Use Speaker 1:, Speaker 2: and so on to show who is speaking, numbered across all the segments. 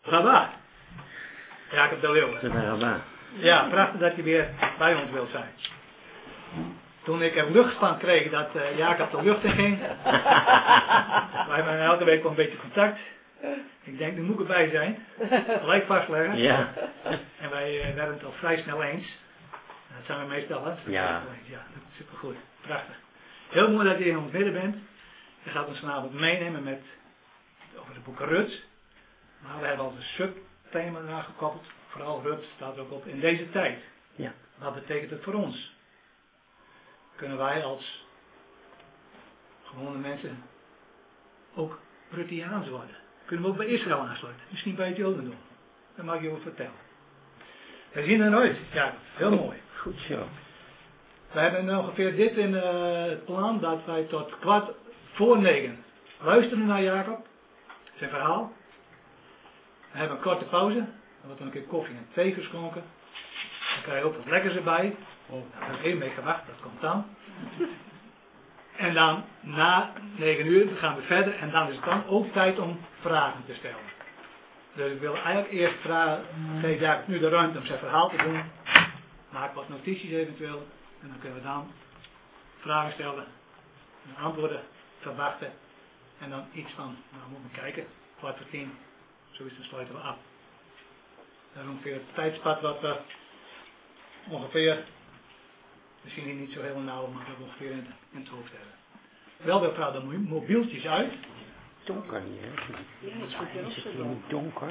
Speaker 1: Gaba. Jacob de Leeuw.
Speaker 2: Gaba.
Speaker 1: Ja, prachtig dat je weer bij ons wilt zijn. Toen ik een lucht van kreeg dat Jacob de lucht in ging. Wij hebben elke week wel een beetje contact. Ik denk, nu moet ik erbij zijn. Gelijk vastleggen.
Speaker 2: Ja.
Speaker 1: En wij werden het al vrij snel eens. Dat zijn we meestal, hè?
Speaker 2: Ja.
Speaker 1: Ja, dat is supergoed. Prachtig. Heel mooi dat je in ons midden bent. Je gaat ons vanavond meenemen over de boeken Rut. Maar we hebben al een subthema eraan gekoppeld. Vooral Rut staat ook op in deze tijd.
Speaker 2: Ja.
Speaker 1: Wat betekent het voor ons? Kunnen wij als gewone mensen ook Ruttiaans worden? Kunnen we ook bij Israël aansluiten? Misschien bij het Jodendom. Dat mag je wel vertellen. We zien er nooit. Ja, heel mooi.
Speaker 2: Goed zo.
Speaker 1: We hebben ongeveer dit in het plan dat wij tot 8:45 luisteren naar Jacob. Zijn verhaal. We hebben een korte pauze. Dan wordt er een keer koffie en thee geschonken. Dan krijg je ook wat lekkers erbij. Daar heb ik even mee gewacht. Dat komt dan. En dan na 9 uur gaan we verder. En dan is het dan ook tijd om vragen te stellen. Dus ik wil eigenlijk eerst vragen. Geef Jacob nu de ruimte om zijn verhaal te doen. Maak wat notities eventueel. En dan kunnen we dan vragen stellen. En antwoorden verwachten. En dan iets van, nou moeten we kijken. 9:45. Zoiets, dan sluiten we af. Dat is ongeveer het tijdspad wat we ongeveer, misschien hier niet zo heel nauw, maar dat we ongeveer in het hoofd hebben. Wel, we praten de mobieltjes uit.
Speaker 2: Donker hier, hè?
Speaker 3: Ja,
Speaker 2: Is het hier niet donker?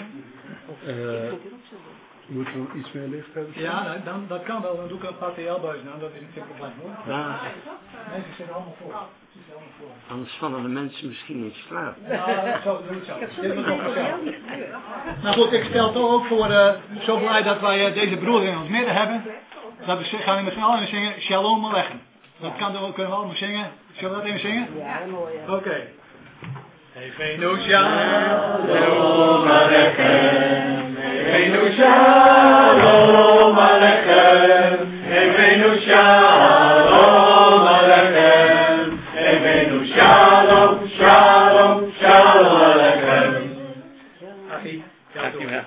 Speaker 4: Moeten we iets meer licht hebben?
Speaker 1: Ja, dan, dat kan wel. Dan doe ik een paar TL-buizen aan. Dat is niet geen probleem hoor.
Speaker 2: Ja.
Speaker 1: Nee, ze zitten allemaal voor.
Speaker 2: Anders vallen de mensen misschien in slaap.
Speaker 1: Ja, zo doe ik zo.
Speaker 3: Ik heb
Speaker 1: Dit is
Speaker 3: zo'n
Speaker 1: nog
Speaker 3: idee
Speaker 1: gezellig.
Speaker 3: dat niet gebeurt.
Speaker 1: Nou goed, ik stel toch ook voor, zo blij dat wij deze broeder in ons midden hebben. Dat we gaan met z'n allen zingen Shalom Aleichem. Dat kunnen we allemaal zingen. Zullen we dat even zingen?
Speaker 3: Ja, mooi. Ja.
Speaker 1: Oké. Eifenu Shalom Aleichem. Eifenu Shalom Aleichem. Eifenu Shalom Aleichem. Eifenu Shalom, Shalom, Shalom Aleichem. Achie,
Speaker 2: Dankjewel.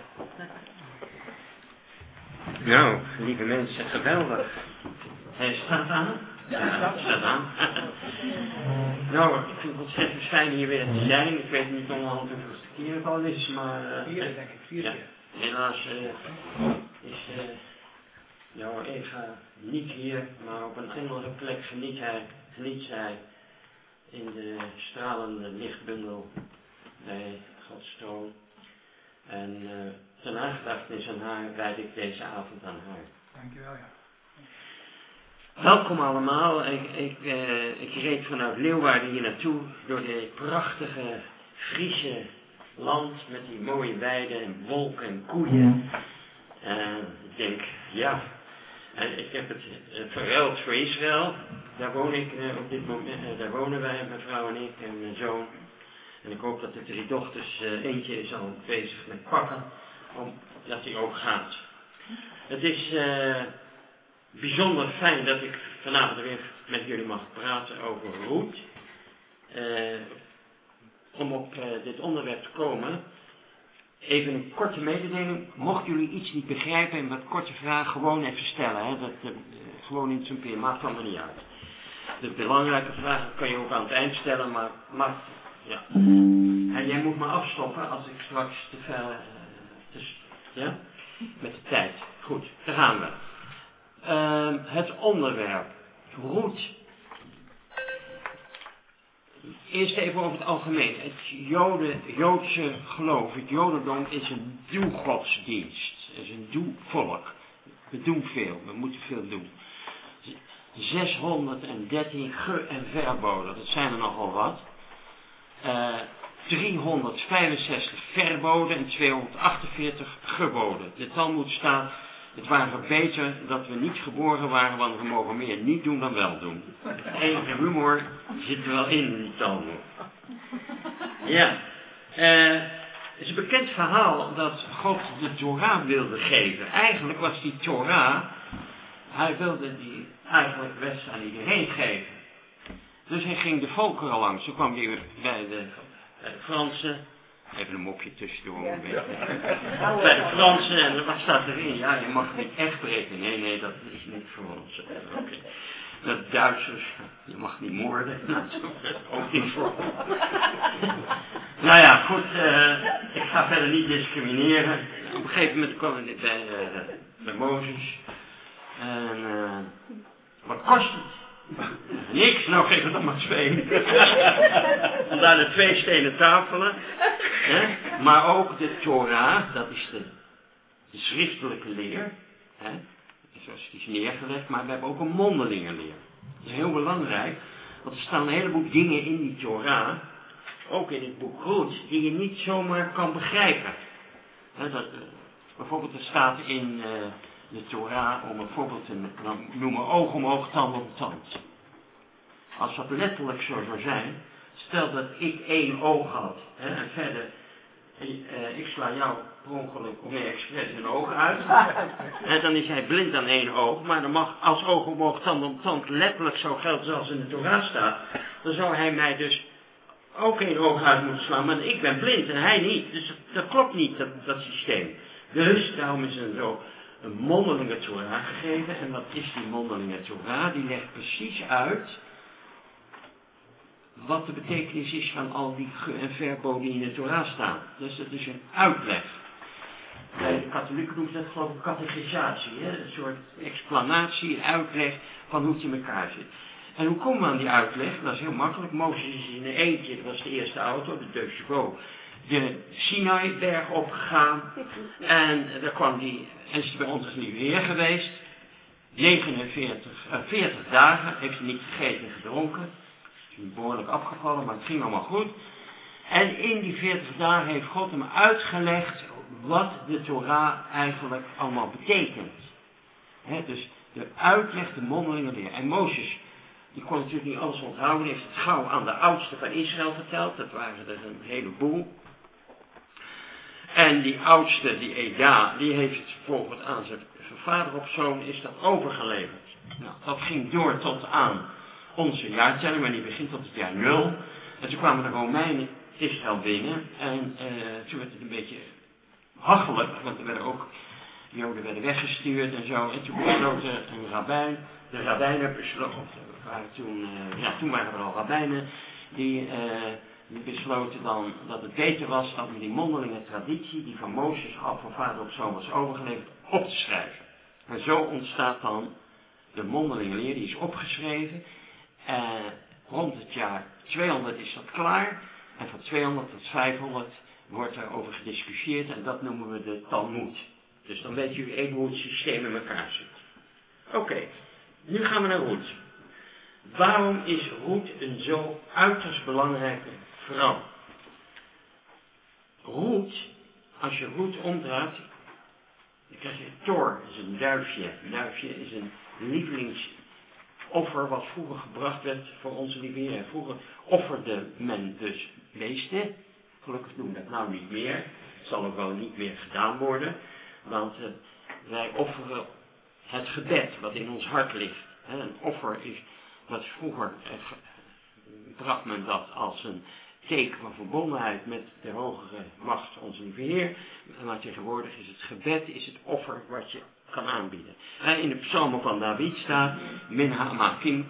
Speaker 2: Nou, lieve mensen, geweldig. Hij staat aan? Ja, staat aan. Nou, ik vind het ontzettend fijn hier weer te zijn. Ik weet niet onderhand hoeveel het keer het al is, maar...
Speaker 1: Vierde, denk ik, 4
Speaker 2: ja,
Speaker 1: keer.
Speaker 2: helaas is jouw Eva niet hier, maar op een andere plek geniet zij in de stralende lichtbundel bij Gods troon. En ten nagedachtenis aan haar wijd ik deze avond aan haar.
Speaker 1: Dankjewel, ja.
Speaker 2: Welkom allemaal. Ik reed vanuit Leeuwarden hier naartoe door dit prachtige Friese land met die mooie weiden en wolken en koeien. Ik denk, ja, en ik heb het verruild voor Israël. Daar woon ik op dit moment, daar wonen wij, mijn vrouw en ik en mijn zoon. En ik hoop dat de 3 dochters, eentje is al bezig met pakken, dat hij ook gaat. Het is bijzonder fijn dat ik vanavond weer met jullie mag praten over Ruth. Om op dit onderwerp te komen, even een korte mededeling. Mochten jullie iets niet begrijpen en wat korte vragen, gewoon even stellen. Hè? Gewoon interrumperen, maakt allemaal niet uit. De belangrijke vragen kan je ook aan het eind stellen, maar ja. En jij moet me afstoppen als ik straks te ver... ja? Met de tijd. Goed, daar gaan we. Het onderwerp. Ruth. Eerst even over het algemeen. Het Joodse geloof, het Jodendom is een doelgodsdienst. Het is een doelvolk. We doen veel, we moeten veel doen. 613 ge- en verboden, dat zijn er nogal wat. 365 verboden en 248 geboden. De Talmoed staat, het waren beter dat we niet geboren waren, want we mogen meer niet doen dan wel doen. Enige humor zit er wel in die Talmoed. Ja, het is een bekend verhaal dat God de Torah wilde geven. Eigenlijk was die Torah, hij wilde die eigenlijk best aan iedereen geven. Dus hij ging de volkeren langs. Toen kwam hij bij de Fransen Even een mopje tussendoor. Ja. Een beetje. Bij de Fransen, en wat staat erin? Ja, je mag niet echt breken. Nee, dat is niet voor ons. Okay. De Duitsers, je mag niet moorden. Dat is ook niet voor ons. Nou ja, goed. Ik ga verder niet discrimineren. Op een gegeven moment kwam ik bij Mozes. En wat kost het? Niks, nou geef het dan maar 2. Vandaar de 2 stenen tafelen. Hè? Maar ook de Torah, dat is de schriftelijke leer. Hè? Zoals die is neergelegd, maar we hebben ook een mondelinge leer. Dat is heel belangrijk, want er staan een heleboel dingen in die Torah, ook in het boek Roet, die je niet zomaar kan begrijpen. Hè, bijvoorbeeld er staat in de Torah, om een voorbeeld te noemen, oog om oog, tand om tand. Als dat letterlijk zo zou zijn, stel dat ik 1 oog had, hè, en verder, ik sla jou per ongeluk of expres een oog uit, en dan is hij blind aan 1 oog, maar dan mag als oog om oog, tand om tand letterlijk zo gelden zoals in de Torah staat, dan zou hij mij dus ook 1 oog uit moeten slaan, maar ik ben blind en hij niet, dus dat klopt niet, dat systeem. Dus daarom is er zo een mondelinge Torah gegeven. En wat is die mondelinge Torah? Die legt precies uit wat de betekenis is van al die ge- en verboden die in de Torah staan. Dus dat is een uitleg. Bij de katholieken noemen ze dat geloof ik catechisatie. Een soort explanatie, een uitleg van hoe het in elkaar zit. En hoe komen we aan die uitleg? Dat is heel makkelijk. Mozes is in een eentje, dat was de eerste auto, de Deux Chevaux, de Sinai-berg opgegaan. En daar kwam die, en is bij ons nu weer geweest. 40 dagen heeft hij niet gegeten en gedronken. Is nu behoorlijk afgevallen, maar het ging allemaal goed. En in die 40 dagen heeft God hem uitgelegd wat de Torah eigenlijk allemaal betekent. Dus de uitleg, de mondelinge leer. En Mozes, die kon natuurlijk niet alles onthouden, heeft het gauw aan de oudste van Israël verteld. Dat waren er een heleboel. En die oudste, die Eda, die heeft het vervolgens aan zijn vader op zoon, is dat overgeleverd. Nou, dat ging door tot aan onze jaartelling, maar die begint tot het jaar 0. En toen kwamen de Romeinen Israël binnen. En toen werd het een beetje hachelijk, want er werden ook Joden werden weggestuurd en zo. En toen besloot een rabbijn, de rabbijnen besloten, toen waren er al rabbijnen, die besloten dan dat het beter was dat we die mondelinge traditie, die van Mozes al van vader op zoon was overgeleverd, op te schrijven. En zo ontstaat dan de mondelinge leer, die is opgeschreven. Rond het jaar 200 is dat klaar. En van 200 tot 500 wordt er over gediscussieerd en dat noemen we de Talmud. Dus dan weet u even hoe het systeem in elkaar zit. Oké, nu gaan we naar Ruth. Waarom is Ruth een zo uiterst belangrijke vrouw? Ruth, als je Ruth omdraait, dan krijg je Thor, dat is een duifje. Een duifje is een lievelingsoffer wat vroeger gebracht werd voor onze lieve Heer. Vroeger offerde men dus beesten. Gelukkig doen we dat nou niet meer. Het zal ook wel niet meer gedaan worden. Want wij offeren het gebed wat in ons hart ligt. Een offer is wat vroeger bracht men dat als een teken van verbondenheid met de hogere macht, onze lieve Heer. Maar tegenwoordig is het gebed is het offer wat je kan aanbieden. In de psalmen van David staat Minha Makim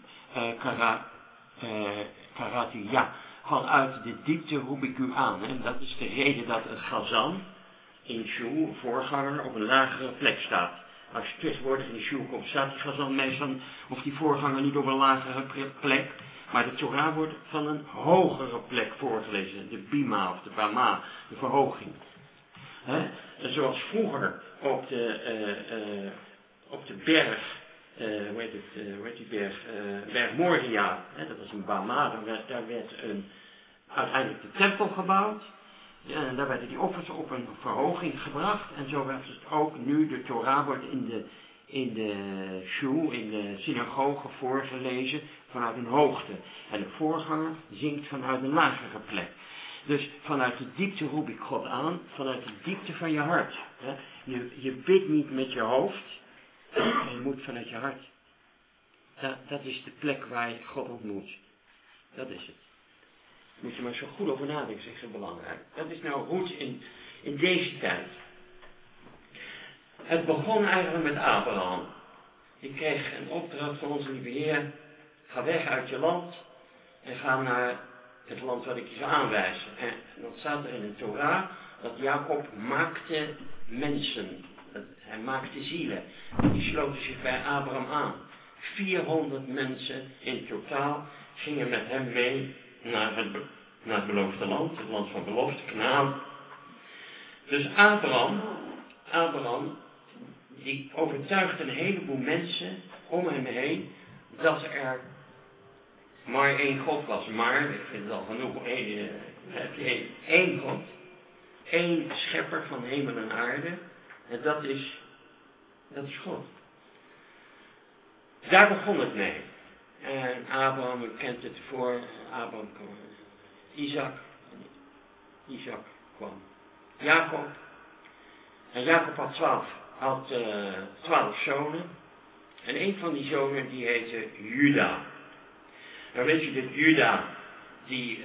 Speaker 2: Karati, ja, vanuit de diepte roep ik u aan. En dat is de reden dat een gazan in Sjoel, een voorganger, op een lagere plek staat. Als je tegenwoordig in de Sjoel komt, staat die gazan meestal, of die voorganger niet op een lagere plek, maar de Torah wordt van een hogere plek voorgelezen. De Bima of de Bama, de verhoging. En zoals vroeger op de berg, hoe heet die berg? Berg Moria, dat was een Bama, daar werd uiteindelijk de tempel gebouwd. En daar werden die offers op een verhoging gebracht. En zo werd het ook nu, de Torah wordt in de sjoel, in de synagoge voorgelezen vanuit een hoogte. En de voorganger zingt vanuit een lagere plek. Dus vanuit de diepte roep ik God aan, vanuit de diepte van je hart. Je bidt niet met je hoofd, je moet vanuit je hart. Dat is de plek waar je God ontmoet. Dat is het. Moet je maar zo goed over nadenken, zeg, is belangrijk. Dat is nou goed in deze tijd. Het begon eigenlijk met Abraham. Die kreeg een opdracht van onze lieve Heer. Ga weg uit je land en ga naar het land wat ik je zou aanwijzen. En dan staat er in de Torah dat Jacob maakte mensen. Hij maakte zielen. Die sloten zich bij Abraham aan. 400 mensen in totaal gingen met hem mee naar het beloofde land. Het land van belofte, Kanaän. Dus Abraham, die overtuigde een heleboel mensen om hem heen dat er maar één God was. Maar, ik vind het al genoeg, heb je één God, één schepper van hemel en aarde, en dat is God. Daar begon het mee. En Abraham, u kent het voor, Abraham kwam, Isaac kwam, Jacob. En Jacob had 12 zonen. En een van die zonen die heette Juda. Nou weet je dat Juda, die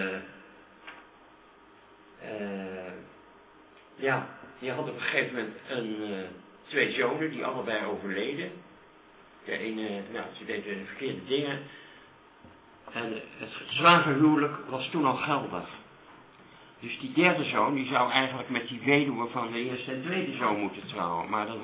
Speaker 2: had op een gegeven moment 2 zonen die allebei overleden. De ene, ze deden verkeerde dingen. En het zwagerhuwelijk was toen al geldig. Dus die derde zoon, die zou eigenlijk met die weduwe van de eerste en tweede zoon moeten trouwen. Maar dat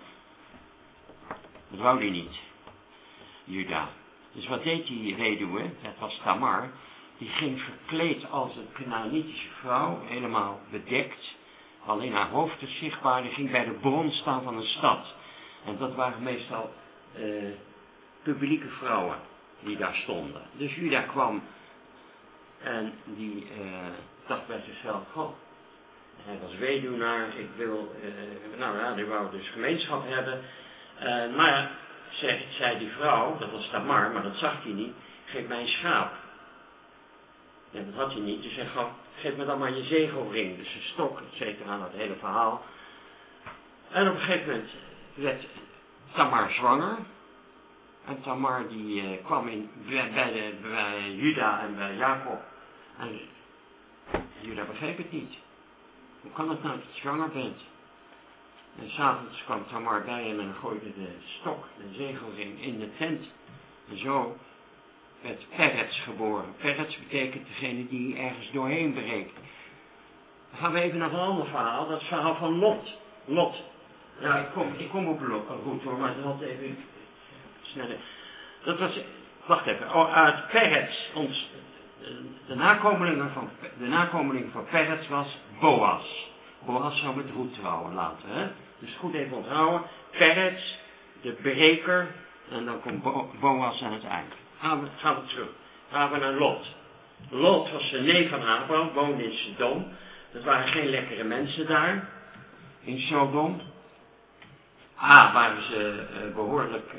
Speaker 2: wou die niet. Juda. Dus wat deed die weduwe, dat was Tamar, die ging verkleed als een Kanaanitische vrouw, helemaal bedekt. Alleen haar hoofd is zichtbaar, die ging bij de bron staan van een stad. En dat waren meestal publieke vrouwen die daar stonden. Dus Juda kwam en die dacht bij zichzelf, goh, hij was weduwnaar, ik wil, die wou dus gemeenschap hebben. Maar ja, zei die vrouw, dat was Tamar, maar dat zag hij niet, geef mij een schaap. En dat had hij niet, dus hij gaf, geef me dan maar je zegelring, dus een stok, et cetera, dat hele verhaal. En op een gegeven moment werd Tamar zwanger. En Tamar die kwam bij Juda en bij Jacob. En Juda begreep het niet. Hoe kan het nou dat je zwanger bent? En s'avonds kwam Tamar bij hem en gooide de stok, de zegelring, in de tent. En zo werd Peretz geboren. Peretz betekent degene die ergens doorheen breekt. Dan gaan we even naar een ander verhaal. Dat is het verhaal van Lot. Lot. Nou, ik kom op route hoor, maar dat had even sneller. Dat was, wacht even. Uit Peretz, de nakomeling van Peretz was Boas. Boas zou met Ruth trouwen later, hè. Dus goed even onthouden. Peretz, de breker, en dan komt Boas aan het eind. Gaan we terug. Gaan we naar Lot. Lot was de neef van Abraham, woonde in Sodom. Dat waren geen lekkere mensen daar, in Sodom. Waren ze behoorlijk,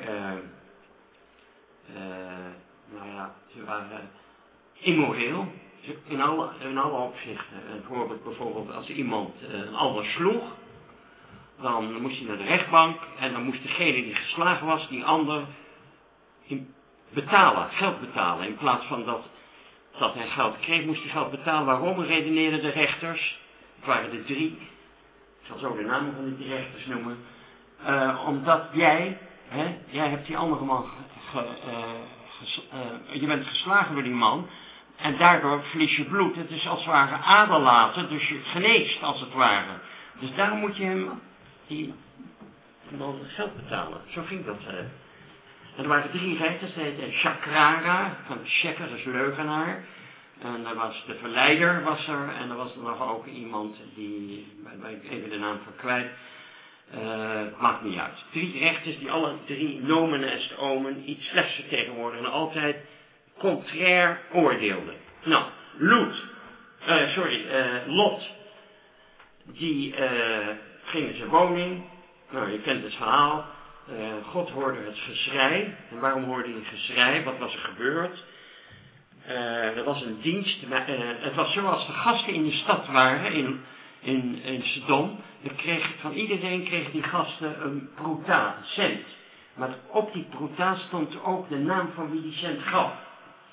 Speaker 2: ze waren immoreel. In alle opzichten. Bijvoorbeeld als iemand een ander sloeg, dan moest hij naar de rechtbank en dan moest degene die geslagen was, die ander geld betalen. In plaats van dat hij geld kreeg, moest hij geld betalen. Waarom redeneerden de rechters? Het waren er 3. Ik zal zo de namen van die rechters noemen. Omdat jij hebt die andere man, je bent geslagen door die man. En daardoor verlies je bloed. Het is als het ware aderlaten, dus je geneest als het ware. Dus daarom moet je hem dan geld betalen. Zo ging dat. En er waren 3 rechters, dat heette Shakrara, van Shekker, dat is leugenaar. En daar was de verleider, en er was er nog ook iemand waar ik even de naam van kwijt. Maakt niet uit. 3 rechters die alle 3 nomen est omen iets slechts vertegenwoordigen en altijd contrair oordeelden. Nou, Lot, die ging in zijn woning. Nou, je kent het verhaal. God hoorde het geschrei. En waarom hoorde hij het geschrei? Wat was er gebeurd? Er was een dienst. Het was zoals de gasten in de stad waren, in Sodom. Van iedereen kregen die gasten een pruta, een cent. Maar op die pruta stond ook de naam van wie die cent gaf.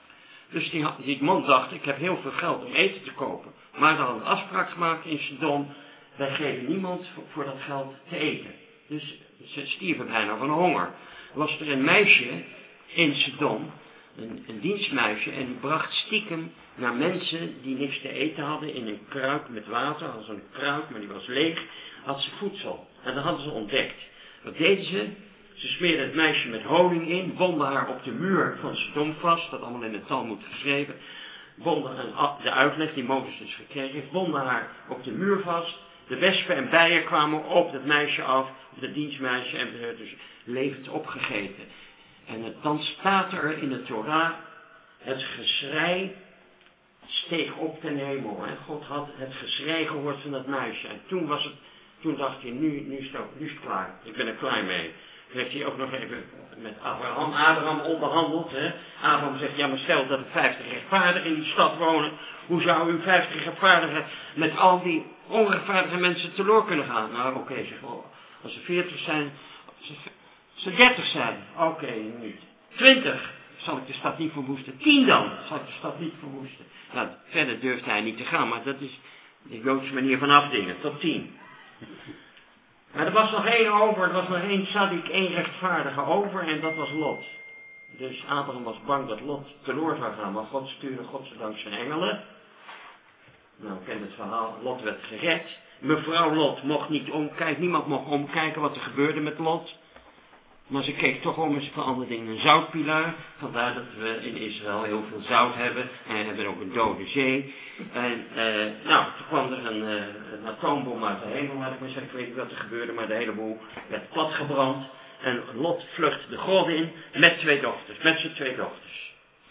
Speaker 2: Dus die man dacht, ik heb heel veel geld om eten te kopen. Maar dan hadden we een afspraak gemaakt in Sodom, wij geven niemand voor dat geld te eten. Dus ze stierven bijna van honger. Was er een meisje in Sodom, een dienstmeisje, en die bracht stiekem naar mensen die niks te eten hadden in een kruik met water, als een kruik, maar die was leeg, had ze voedsel. En dat hadden ze ontdekt. Wat deden ze? Ze smeerden het meisje met honing in, bonden haar op de muur van Sodom vast, dat allemaal in de Talmud geschreven, bonden de uitleg die Mozes dus gekregen heeft, bonden haar op de muur vast. De wespen en bijen kwamen op dat meisje af, op dat dienstmeisje, en werd dus levend opgegeten. En dan staat er in de Torah, het geschrei steeg op ten hemel. En God had het geschrei gehoord van dat meisje. En toen dacht hij, nu is het klaar. Ik ben er klaar mee. Toen heeft hij ook nog even met Abraham onderhandeld. Hè. Abraham zegt, ja maar stel dat er 50 rechtvaardigen in die stad wonen. Hoe zou u 50 rechtvaardigen met al die onrechtvaardige mensen teloor kunnen gaan? Nou oké, zeg wel, als ze 40 zijn, als ze 30 zijn, oké, niet. 20 zal ik de stad niet verwoesten. 10 dan zal ik de stad niet verwoesten. Nou, verder durfde hij niet te gaan, maar dat is de Joodse manier van afdingen, tot 10. Maar er was nog één over, er was nog één tzaddik, één rechtvaardige over en dat was Lot. Dus Abraham was bang dat Lot teloor zou gaan, maar God stuurde godzijdank zijn engelen. Nou, ik ken het verhaal, Lot werd gered. Mevrouw Lot mocht niet omkijken, niemand mocht omkijken wat er gebeurde met Lot. Maar ze keek toch om eens veranderd in een zoutpilaar. Vandaar dat we in Israël heel veel zout hebben. En we hebben ook een dode zee. En toen kwam er een atoombom uit de hemel. Laat ik maar zeggen, ik weet niet wat er gebeurde, maar de hele boel werd platgebrand. En Lot vlucht de grot in met 2 dochters. Met zijn 2 dochters.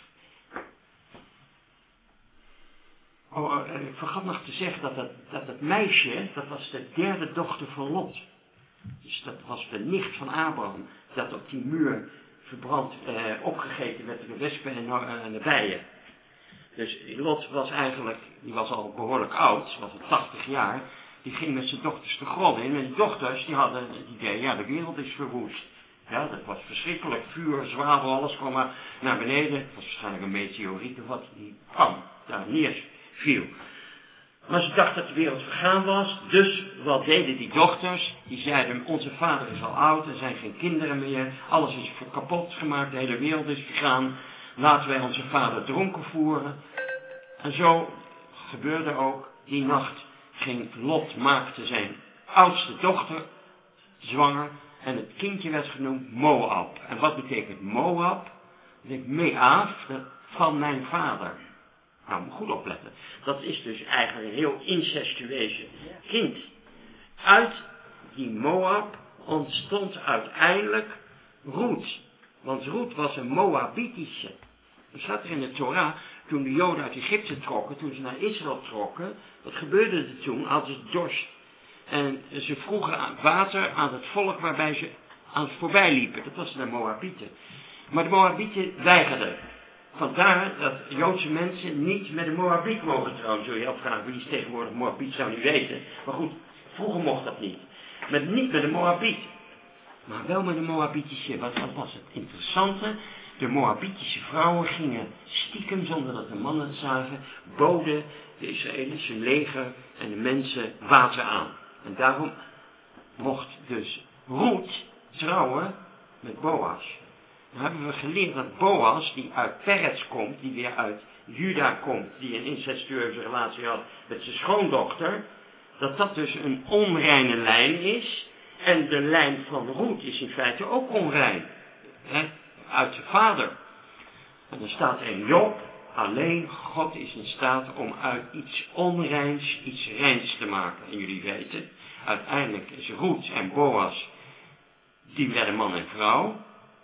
Speaker 2: Ik vergat nog te zeggen dat het meisje, dat was de 3e dochter van Lot. Dus dat was de nicht van Abraham, dat op die muur verbrand, opgegeten werd door de wespen en de bijen. Dus Lot was eigenlijk, die was al behoorlijk oud, was al 80 jaar, die ging met zijn dochters de grot in. En die dochters, die hadden het idee, ja, de wereld is verwoest. Ja, dat was verschrikkelijk, vuur, zwavel, alles kwam maar naar beneden. Het was waarschijnlijk een meteoriet of wat, die kwam, daar neerviel. Maar ze dachten dat de wereld vergaan was, dus wat deden die dochters? Die zeiden, onze vader is al oud, er zijn geen kinderen meer, alles is kapot gemaakt, de hele wereld is vergaan. Laten wij onze vader dronken voeren. En zo gebeurde ook, die nacht ging Lot, maakte zijn oudste dochter zwanger en het kindje werd genoemd Moab. En wat betekent Moab? Dat betekent Meaf, van mijn vader. Nou, moet goed opletten. Dat is dus eigenlijk een heel incestueuze kind. Uit die Moab ontstond uiteindelijk Ruth. Want Ruth was een Moabitische. Dat staat er in de Torah, toen de Joden uit Egypte trokken, toen ze naar Israël trokken, wat gebeurde er toen? Hadden ze dorst. En ze vroegen water aan het volk waarbij ze aan het voorbij liepen. Dat was de Moabieten. Maar de Moabieten weigerden. Vandaar dat Joodse mensen niet met de Moabiet mogen trouwen. Zul je afvragen, wie is tegenwoordig Moabiet, zou niet weten. Maar goed, vroeger mocht dat niet. Maar niet met de Moabiet. Maar wel met de Moabitische. Wat was het interessante? De Moabitische vrouwen gingen stiekem, zonder dat de mannen het zagen, boden de Israëlische leger en de mensen water aan. En daarom mocht dus Ruth trouwen met Boas. Dan hebben we geleerd dat Boas, die uit Peretz komt, die weer uit Juda komt, die een incestueuze relatie had met zijn schoondochter, dat dus een onreine lijn is. En de lijn van Ruth is in feite ook onrein. Hè? Uit zijn vader. En er staat in Job, alleen God is in staat om uit iets onreins iets reins te maken. En jullie weten, uiteindelijk is Ruth en Boas, die werden man en vrouw.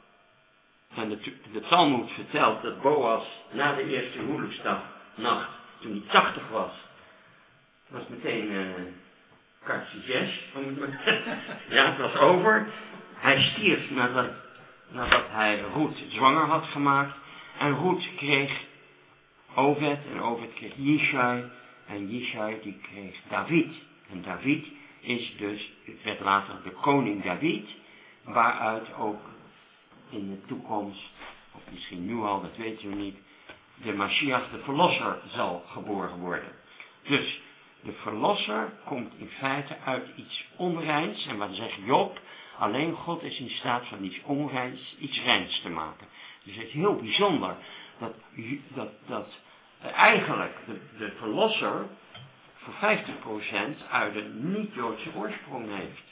Speaker 2: En de Talmud vertelt dat Boas na de eerste huwelijksnacht, toen hij 80 was meteen carcinoges. Ja, het was over. Hij stierf nadat hij Ruth zwanger had gemaakt. En Ruth kreeg Oved en Oved kreeg Jishai. En Jishai die kreeg David. En David werd later de koning David. Waaruit ook in de toekomst, of misschien nu al, dat weten we niet, de Mashiach, de verlosser, zal geboren worden. Dus de verlosser komt in feite uit iets onreins. En wat zegt Job? Alleen God is in staat van iets onreins, iets reins te maken. Dus het is heel bijzonder dat eigenlijk de verlosser voor 50% uit een niet-Joodse oorsprong heeft.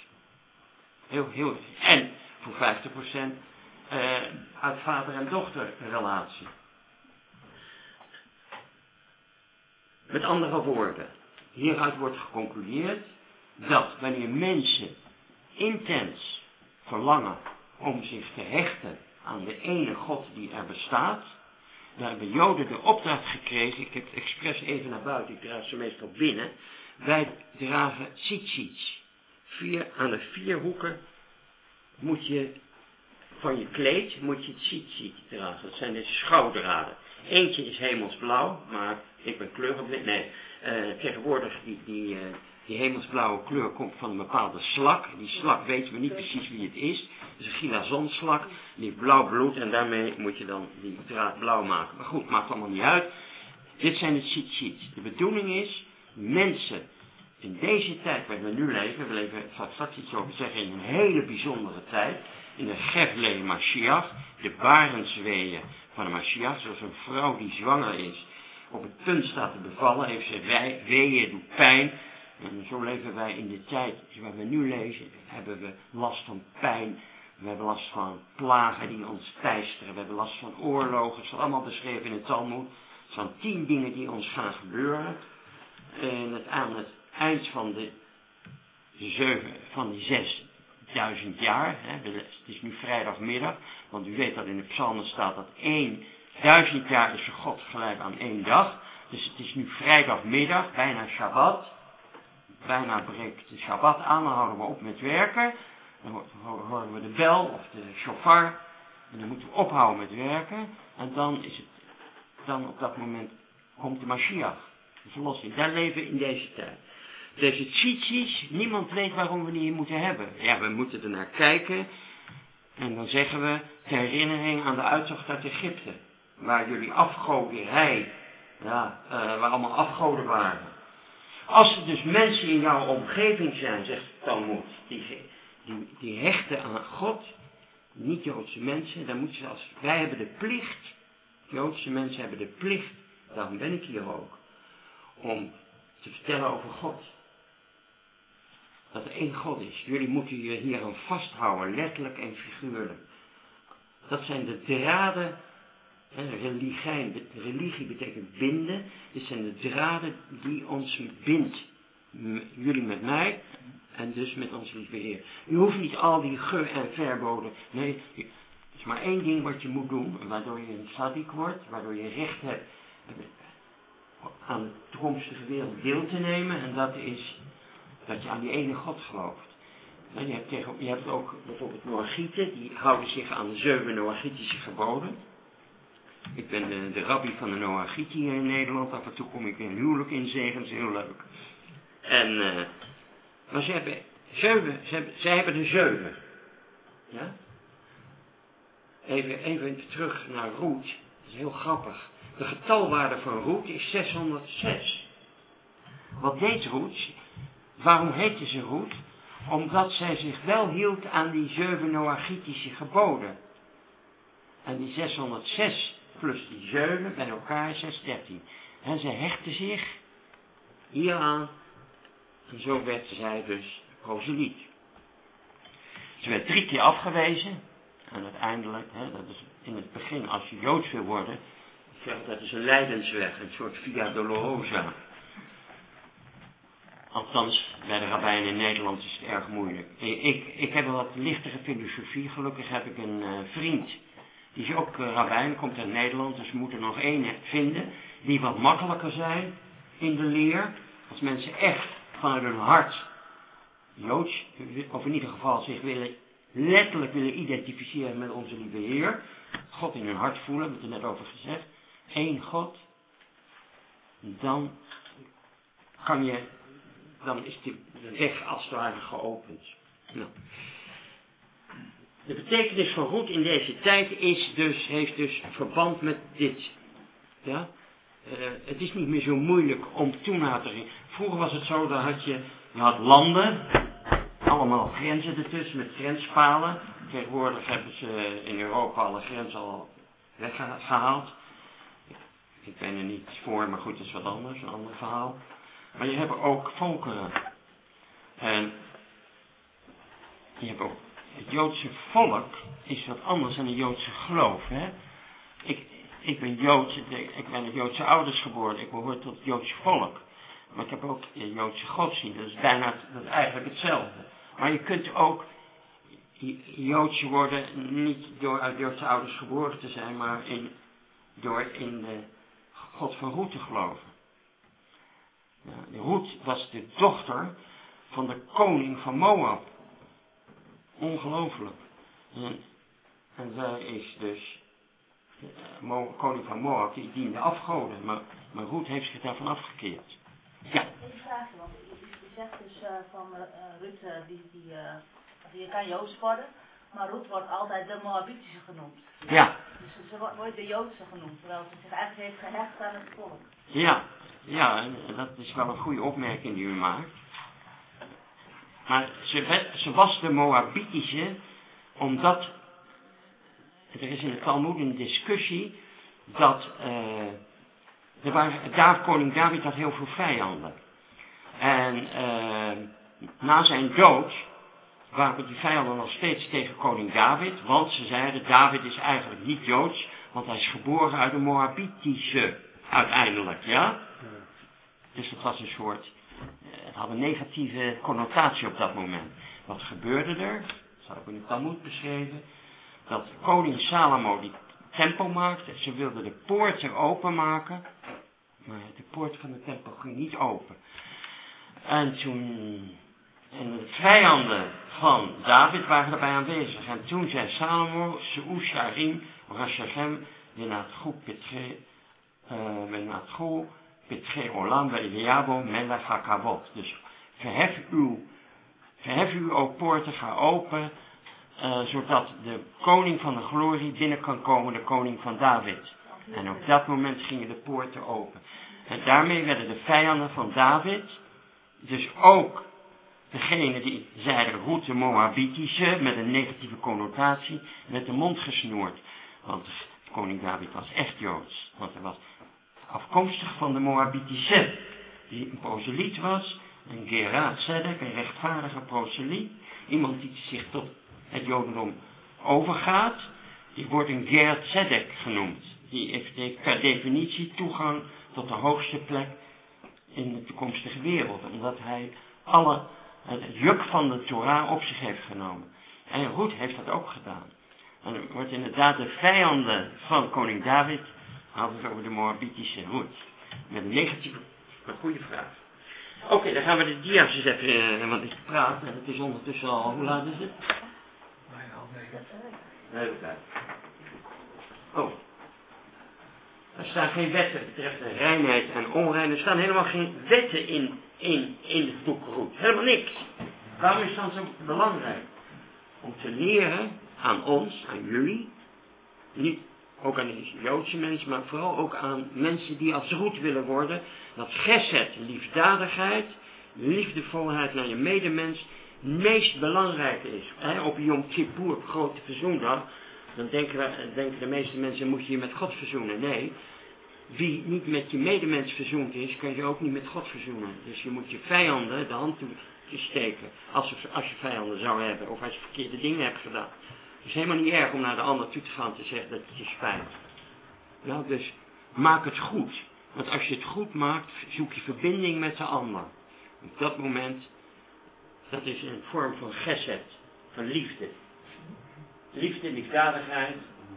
Speaker 2: En voor 50% uit vader- en dochterrelatie. Met andere woorden, hieruit wordt geconcludeerd dat wanneer mensen intens verlangen om zich te hechten aan de ene God die er bestaat, daar hebben Joden de opdracht gekregen, ik heb het expres even naar buiten, ik draag ze meestal binnen, wij dragen tzitzits. Aan de 4 hoeken moet je van je kleed moet je tzitzit dragen. Dat zijn de schouwdraden. Eentje is hemelsblauw, maar ik ben kleurenblind. Nee, tegenwoordig die hemelsblauwe kleur komt van een bepaalde slak. Die slak weten we niet precies wie het is. Het is een gilazonslak. Die heeft blauw bloed en daarmee moet je dan die draad blauw maken. Maar goed, maakt allemaal niet uit. Dit zijn de tzitzits. De bedoeling is, mensen in deze tijd waar we nu leven, we leven, ik zal straks iets over zeggen, in een hele bijzondere tijd, in de Gevle Mashiach, de barensweeën van de Mashiach, zoals een vrouw die zwanger is, op het punt staat te bevallen, heeft ze weeën, doet pijn. En zo leven wij in de tijd waar we nu leven, hebben we last van pijn, we hebben last van plagen die ons teisteren, we hebben last van oorlogen, het is allemaal beschreven in het Talmud. Het zijn 10 dingen die ons gaan gebeuren. En aan het eind van die 6000 jaar, het is nu vrijdagmiddag, want u weet dat in de psalmen staat dat 1000 jaar is voor God gelijk aan 1 dag. Dus het is nu vrijdagmiddag, bijna Shabbat. Bijna breekt de Shabbat aan, dan houden we op met werken. Dan horen we de bel of de shofar. En dan moeten we ophouden met werken. En dan op dat moment komt de Mashiach. De verlossing. Daar leven we in deze tijd. Deze tzitzis, niemand weet waarom we die moeten hebben. Ja, we moeten er naar kijken. En dan zeggen we, ter herinnering aan de uittocht uit Egypte. Waar jullie afgoderij, waar allemaal afgoden waren. Als er dus mensen in jouw omgeving zijn, zegt Talmud, die hechten aan God, niet-Joodse mensen, dan moeten ze wij hebben de plicht, Joodse mensen hebben de plicht, daarom ben ik hier ook, om te vertellen over God. Dat er 1 God is. Jullie moeten je hier aan vasthouden, letterlijk en figuurlijk. Dat zijn de draden. Religie betekent binden. Dit zijn de draden die ons bindt. Jullie met mij en dus met ons lieve Heer. U hoeft niet al die geur en verboden. Nee, het is maar 1 ding wat je moet doen. Waardoor je een tzaddik wordt. Waardoor je recht hebt aan de toekomstige wereld deel te nemen. En dat is dat je aan die ene God gelooft. En je hebt ook bijvoorbeeld Noachieten. Die houden zich aan de 7 Noachitische geboden. Ik ben de rabbi van de Noachieten hier in Nederland. Af en toe kom ik in huwelijk in zegen, dat is heel leuk. Maar zij hebben de 7. Ja? Even terug naar Roet. Dat is heel grappig. De getalwaarde van Roet is 606. Wat deed Roet? Waarom heette ze Roet? Omdat zij zich wel hield aan die 7 Noachitische geboden. En die 606 plus die 7 bij elkaar is 613. En ze hechtte zich hieraan. En zo werd zij dus proseliet. Ze werd 3 keer afgewezen. En uiteindelijk, dat is in het begin als je Joods wil worden, dat is een lijdensweg, een soort via dolorosa. Althans, bij de rabbijnen in Nederland is het erg moeilijk. Ik heb een wat lichtere filosofie. Gelukkig heb ik een vriend. Die is ook rabbijn, komt uit Nederland. Dus we moeten nog 1 vinden. Die wat makkelijker zijn in de leer. Als mensen echt vanuit hun hart Joods, of in ieder geval zich letterlijk willen identificeren met onze lieve Heer. God in hun hart voelen, hebben we het er net over gezegd. 1 God. Dan is de weg als het ware geopend. Nou. De betekenis van Roet in deze tijd heeft dus verband met dit. Ja? Het is niet meer zo moeilijk om toenaam te zien. Vroeger was het zo, dat je had landen, allemaal grenzen ertussen met grenspalen. Tegenwoordig hebben ze in Europa alle grenzen al weggehaald. Ik ben er niet voor, maar goed, dat is wat anders, een ander verhaal. Maar je hebt ook volkeren. En je hebt ook het Joodse volk is wat anders dan het Joodse geloof. Hè? Ik ben Joods, ik ben met Joodse ouders geboren, ik behoor tot het Joodse volk. Maar ik heb ook de Joodse godsdienst, dat is dat is eigenlijk hetzelfde. Maar je kunt ook Joods worden, niet door uit Joodse ouders geboren te zijn, maar door in de God van Ruth te geloven. Ruth was de dochter van de koning van Moab. Ongelooflijk. En zij is dus koning van Moab, die diende afgoden. Maar Ruth heeft zich daarvan afgekeerd. Ja.
Speaker 3: Een vraagje, want je zegt dus van Ruth, die kan Joods worden, maar Ruth wordt altijd de Moabitische genoemd.
Speaker 2: Ja.
Speaker 3: Dus ze wordt de Joodse genoemd, terwijl ze zich eigenlijk heeft gehecht aan het volk.
Speaker 2: Ja, en dat is wel een goede opmerking die u maakt. Maar ze was de Moabitische, omdat er is in de Talmoed een discussie dat koning David had heel veel vijanden. En na zijn dood waren die vijanden nog steeds tegen koning David, want ze zeiden David is eigenlijk niet Joods, want hij is geboren uit de Moabitische uiteindelijk, ja? Dus het was een soort, het had een negatieve connotatie op dat moment. Wat gebeurde er? Dat staat ook in de Talmoed beschreven, dat koning Salomo die tempel maakte, ze wilden de poorten openmaken, maar de poort van de tempel ging niet open. En de vijanden van David waren erbij aanwezig. En toen zei Salomo, Seusharim, Rashachem, Venatchu, Petre Olam, Eliabo, Melech HaKavod. Dus verhef u, o poorten, ga open, zodat de koning van de glorie binnen kan komen, de koning van David. En op dat moment gingen de poorten open. En daarmee werden de vijanden van David, dus ook degene die zeiden Ruth de Moabitische, met een negatieve connotatie, met de mond gesnoerd. Want koning David was echt Joods. Want hij was afkomstig van de Moabitische, die een proseliet was, een Gera Tzedek, een rechtvaardige proseliet. Iemand die zich tot het Jodendom overgaat, die wordt een Ger Tzedek genoemd. Die heeft per definitie toegang tot de hoogste plek in de toekomstige wereld. Omdat hij het juk van de Torah op zich heeft genomen. En Ruth heeft dat ook gedaan. En er wordt inderdaad de vijanden van koning David, hadden het over de Moabitische Ruth. Met een negatieve, maar goede vraag. Oké, dan gaan we de dia's eens even, want ik praat en het is ondertussen al, hoe laat is het?
Speaker 1: Bijna half 9.
Speaker 2: Nee, oh. Er staan geen wetten betreft de reinheid en onreinheid. Er staan helemaal geen wetten in het boek Ruth. Helemaal niks. Waarom is dat zo belangrijk? Om te leren aan ons, aan jullie, niet ook aan de Joodse mensen, maar vooral ook aan mensen die als Ruth willen worden, dat gesed, liefdadigheid, liefdevolheid naar je medemens, het meest belangrijke is. Op Yom Kippur, op grote verzoendag, dan denken de meeste mensen, moet je je met God verzoenen. Nee, wie niet met je medemens verzoend is, kan je ook niet met God verzoenen. Dus je moet je vijanden de hand steken, als je vijanden zou hebben, of als je verkeerde dingen hebt gedaan. Het is helemaal niet erg om naar de ander toe te gaan te zeggen dat het je spijt. Nou, dus maak het goed. Want als je het goed maakt, zoek je verbinding met de ander. Op dat moment, dat is een vorm van gesed, van liefde. Liefde, liefdadigheid.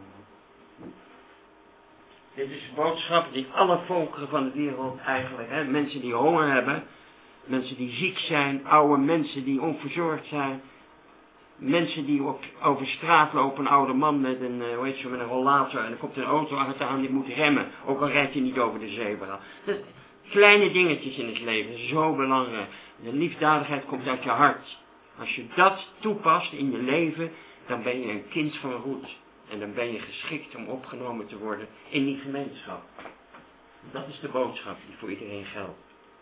Speaker 2: Dit is een boodschap die alle volkeren van de wereld eigenlijk, mensen die honger hebben, mensen die ziek zijn, oude mensen die onverzorgd zijn, mensen die over straat lopen, een oude man met een rollator en er komt een auto aan die moet remmen, ook al rijdt hij niet over de zebra. Dat kleine dingetjes in het leven, zo belangrijk. De liefdadigheid komt uit je hart. Als je dat toepast in je leven, dan ben je een kind van Ruth. En dan ben je geschikt om opgenomen te worden in die gemeenschap. Dat is de boodschap die voor iedereen geldt.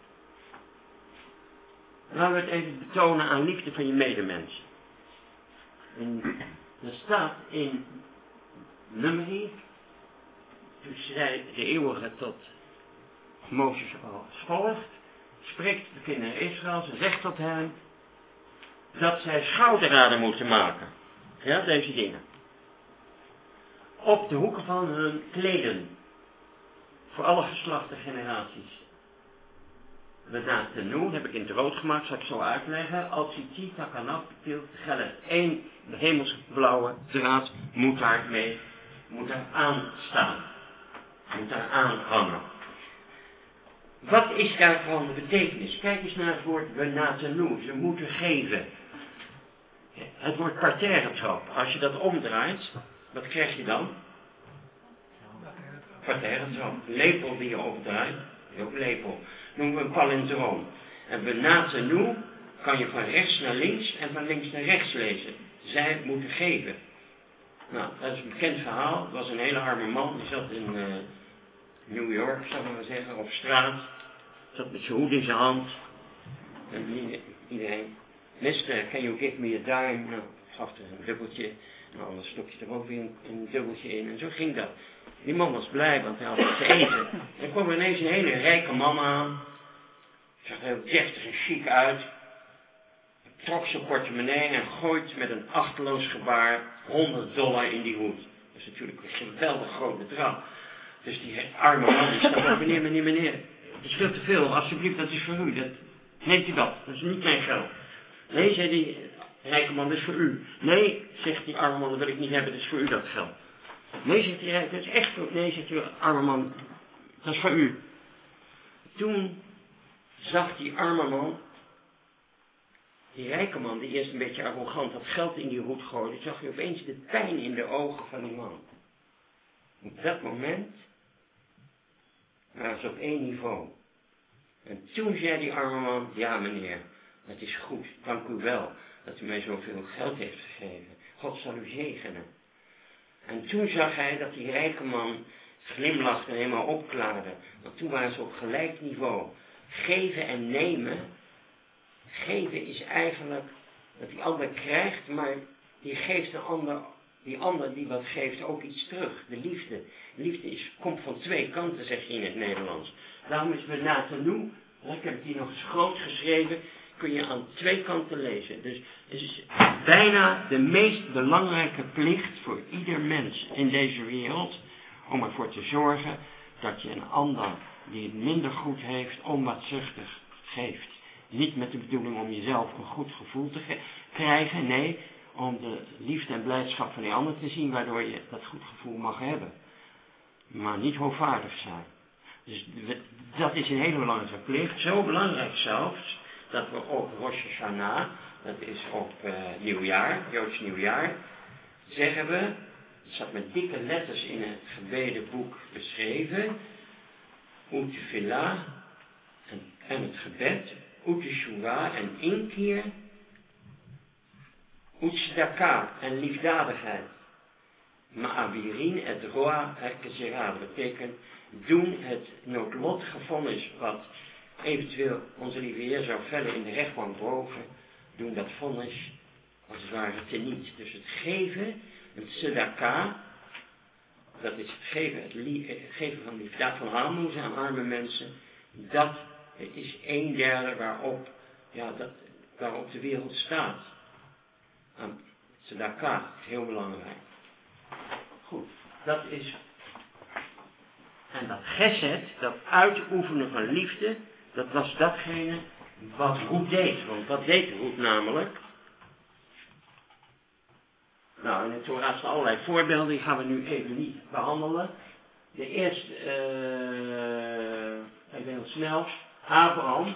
Speaker 2: Laten we het even betonen aan liefde van je medemens. Er staat in Numeri, toen zei de eeuwige tot Mozes als volgt, spreekt de kinderen Israëls en zegt tot hen, dat zij schouderraden moeten maken. Ja, deze dingen. Op de hoeken van hun kleden. Voor alle geslachten generaties. De nu heb ik in het rood gemaakt, zal ik zo uitleggen. Als je ziet, dan kan dat betekent geldt. Eén hemelsblauwe draad moet daar aan staan. Moet daar aan hangen. Wat is daarvan de betekenis? Kijk eens naar het woord benatenu. Ze moeten geven. Het woord parterre trap. Als je dat omdraait, wat krijg je dan? Parterre trap. Lepel die je opdraait. Ook lepel. Noemen we een palindroom. En benatenu kan je van rechts naar links en van links naar rechts lezen. Zij moeten geven. Nou, dat is een bekend verhaal. Het was een hele arme man. Die zat in New York, zou ik maar zeggen, op straat. Zat met zijn hoed in zijn hand. En iedereen, Mister, can you give me a dime? Nou, gaf er een dubbeltje. Nou, anders stopte er ook weer een dubbeltje in. En zo ging dat. Die man was blij, want hij had wat te eten. Er kwam ineens een hele rijke man aan. Zag er heel deftig en chic uit. Trok zijn portemonnee en gooit met een achteloos gebaar $100 in die hoed. Dat is natuurlijk een geweldig groot bedrag. Dus die arme man die staat op, meneer. Het is veel te veel, alsjeblieft, dat is voor u. Neemt u dat is niet mijn geld. Nee, zei die rijke man, dat is voor u. Nee, zegt die arme man, dat wil ik niet hebben, dat is voor u dat geld. Nee, zegt die rijke, dat is echt voor u. Nee, zegt die arme man, dat is voor u. Toen zag die arme man, die rijke man, die eerst een beetje arrogant dat geld in die hoed gooide, zag je opeens de pijn in de ogen van die man. Op dat moment waren ze op één niveau. En toen zei die arme man, ja meneer, het is goed, dank u wel dat u mij zoveel geld heeft gegeven. God zal u zegenen. En toen zag hij dat die rijke man glimlachte en helemaal opklaarde. Want toen waren ze op gelijk niveau. Geven en nemen. Geven is eigenlijk dat die ander krijgt, maar die geeft die ander die wat geeft ook iets terug. De liefde. Liefde komt van twee kanten, zeg je in het Nederlands. Daarom is benatenu, ik heb het hier nog eens groot geschreven, kun je aan twee kanten lezen. Dus het is bijna de meest belangrijke plicht voor ieder mens in deze wereld, om ervoor te zorgen dat je een ander die het minder goed heeft, onbaatzuchtig geeft. Niet met de bedoeling om jezelf een goed gevoel te krijgen, nee, om de liefde en blijdschap van die ander te zien, waardoor je dat goed gevoel mag hebben. Maar niet hoogvaardig zijn. Dus dat is een hele belangrijke plicht. Zo belangrijk zelfs, dat we op Rosh Hashanah, dat is op nieuwjaar, Joods nieuwjaar, zeggen we, het staat met dikke letters in het gebedenboek beschreven, Utefillah en het gebed, Uteshuvah en inkeer, Utzdaka en liefdadigheid. Ma'avirin et roa ha'kezerah betekent doen het noodlottige vonnis wat eventueel onze lieve Heer zou vellen in de rechtbank boven, doen dat vonnis als het ware teniet. Dus het geven, het tzedaka, dat is het geven van liefdaad van aalmoezen aan arme mensen, dat is 1/3 waarop de wereld staat. Tzedaka is heel belangrijk. Goed, dat is. En dat gesed, dat uitoefenen van liefde, dat was datgene wat Ruth deed. Want wat deed Ruth namelijk? Nou, in het Torah staan allerlei voorbeelden, die gaan we nu even niet behandelen. De eerste, even heel snel, Abraham,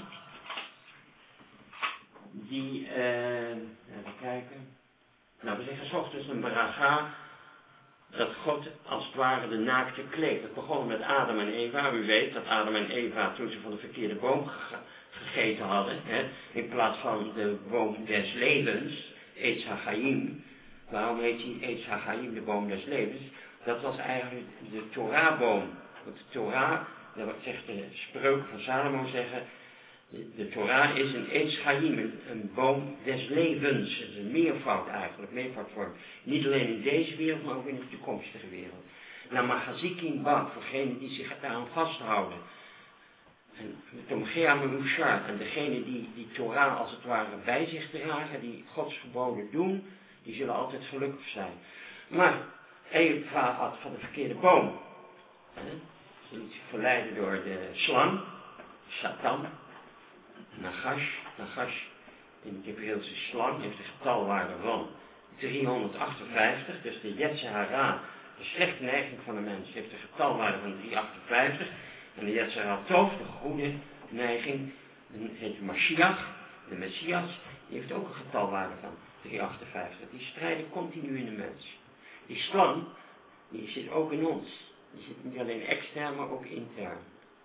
Speaker 2: die, even kijken. Nou, we zeggen 's ochtends een baracha, dat God als het ware de naakte kleedt. Het begon met Adam en Eva. U weet dat Adam en Eva, toen ze van de verkeerde boom gegeten hadden, in plaats van de boom des levens, Eitz HaChaim. Waarom heet die Eitz HaChaim de boom des levens? Dat was eigenlijk de Torah-boom. Want de Torah dat zegt de spreuken van Salomo zeggen, de Torah is een Eitz Chaim, een boom des levens. Dat is een meervoud eigenlijk, meervoudvorm. Niet alleen in deze wereld, maar ook in de toekomstige wereld. Nou, Machazikim Bak, voor degenen die zich daaraan vasthouden. En Tomgea Merushar, en degenen die Torah als het ware bij zich dragen, die Gods geboden doen, die zullen altijd gelukkig zijn. Maar Eva had van de verkeerde boom. Ze liet zich verleiden door de slang, Satan, Nagash, in het Hebreeuwse slang, heeft een getalwaarde van 358, dus de Yetzer Hara, de slechte neiging van de mens, heeft een getalwaarde van 358, en de Yetzer Hatov, de goede neiging, heet Mashiach, de Messias, die heeft ook een getalwaarde van 358. Die strijden continu in de mens. Die slang, die zit ook in ons. Die zit niet alleen extern, maar ook intern.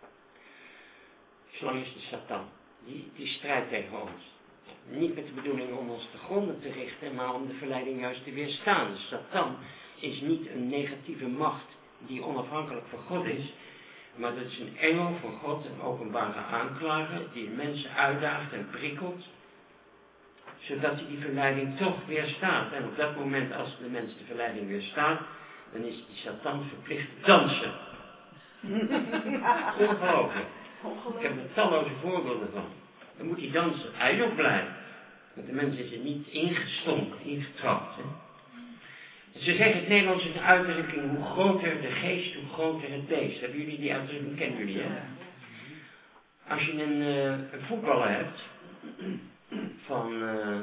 Speaker 2: De slang is de Satan. Die strijdt tegen ons. Niet met de bedoeling om ons te gronden te richten, maar om de verleiding juist te weerstaan. De Satan is niet een negatieve macht die onafhankelijk van God is, maar dat is een engel van God, een openbare aanklager, die de mensen uitdaagt en prikkelt, zodat hij die verleiding toch weerstaat. En op dat moment, als de mens de verleiding weerstaat, dan is die Satan verplicht te dansen. Ongelooflijk. Ik heb er talloze voorbeelden van. Dan moet hij dansen. Hij is ook blij. Want de mens is er niet ingestonken, ingetrapt. Hè? Ze zeggen het Nederlands is een uitdrukking, hoe groter de geest, hoe groter het beest. Hebben jullie die uitdrukking, kennen jullie, hè? Als je een voetballer hebt, van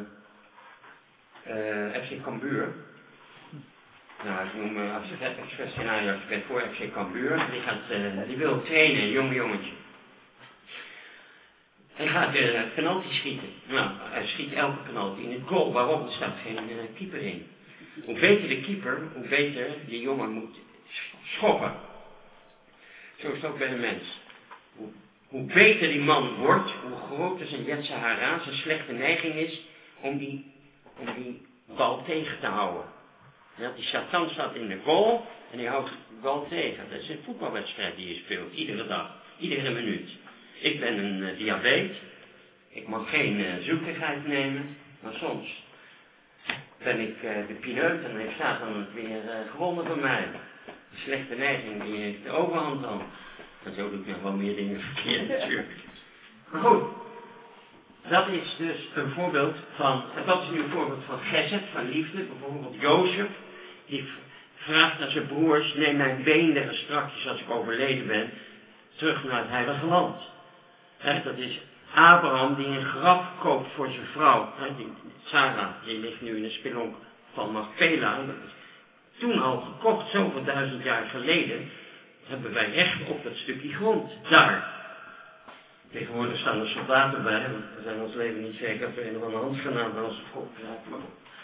Speaker 2: FC Cambuur. Nou, ik noem als scenario voor FC Cambuur. Die wil trainen, een jong jongetje. Hij gaat penalty schieten. Nou, hij schiet elke penalty in het goal. Waarom? Er staat geen keeper in. Hoe beter de keeper, hoe beter die jongen moet schoppen. Zo is het ook bij de mens. Hoe beter die man wordt, hoe groter zijn Yetzer Hara, zijn slechte neiging is om die bal tegen te houden. Ja, die Satan staat in de goal en die houdt de bal tegen. Dat is een voetbalwedstrijd die je speelt, iedere dag, iedere minuut. Ik ben een diabeet, ik mag geen zoetigheid nemen, maar soms ben ik de pineut en heeft Satan het weer gewonnen van mij. De slechte neiging die heeft de overhand dan. En zo doe ik nog wel meer dingen verkeerd natuurlijk. Maar goed, dat is dus een voorbeeld van, dat is nu een voorbeeld van Gesed, van liefde. Bijvoorbeeld Jozef, die vraagt aan zijn broers, neem mijn beenderen strakjes als ik overleden ben, terug naar het heilige land. Dat is Abraham die een graf koopt voor zijn vrouw. Sarah, die ligt nu in de spelonk van Machpela. Dat is toen al gekocht, zoveel 1000 jaar geleden, hebben wij recht op dat stukje grond daar. Tegenwoordig staan er soldaten bij, want we zijn ons leven niet zeker dat we een of andere handgenaam bij onze God krijgen.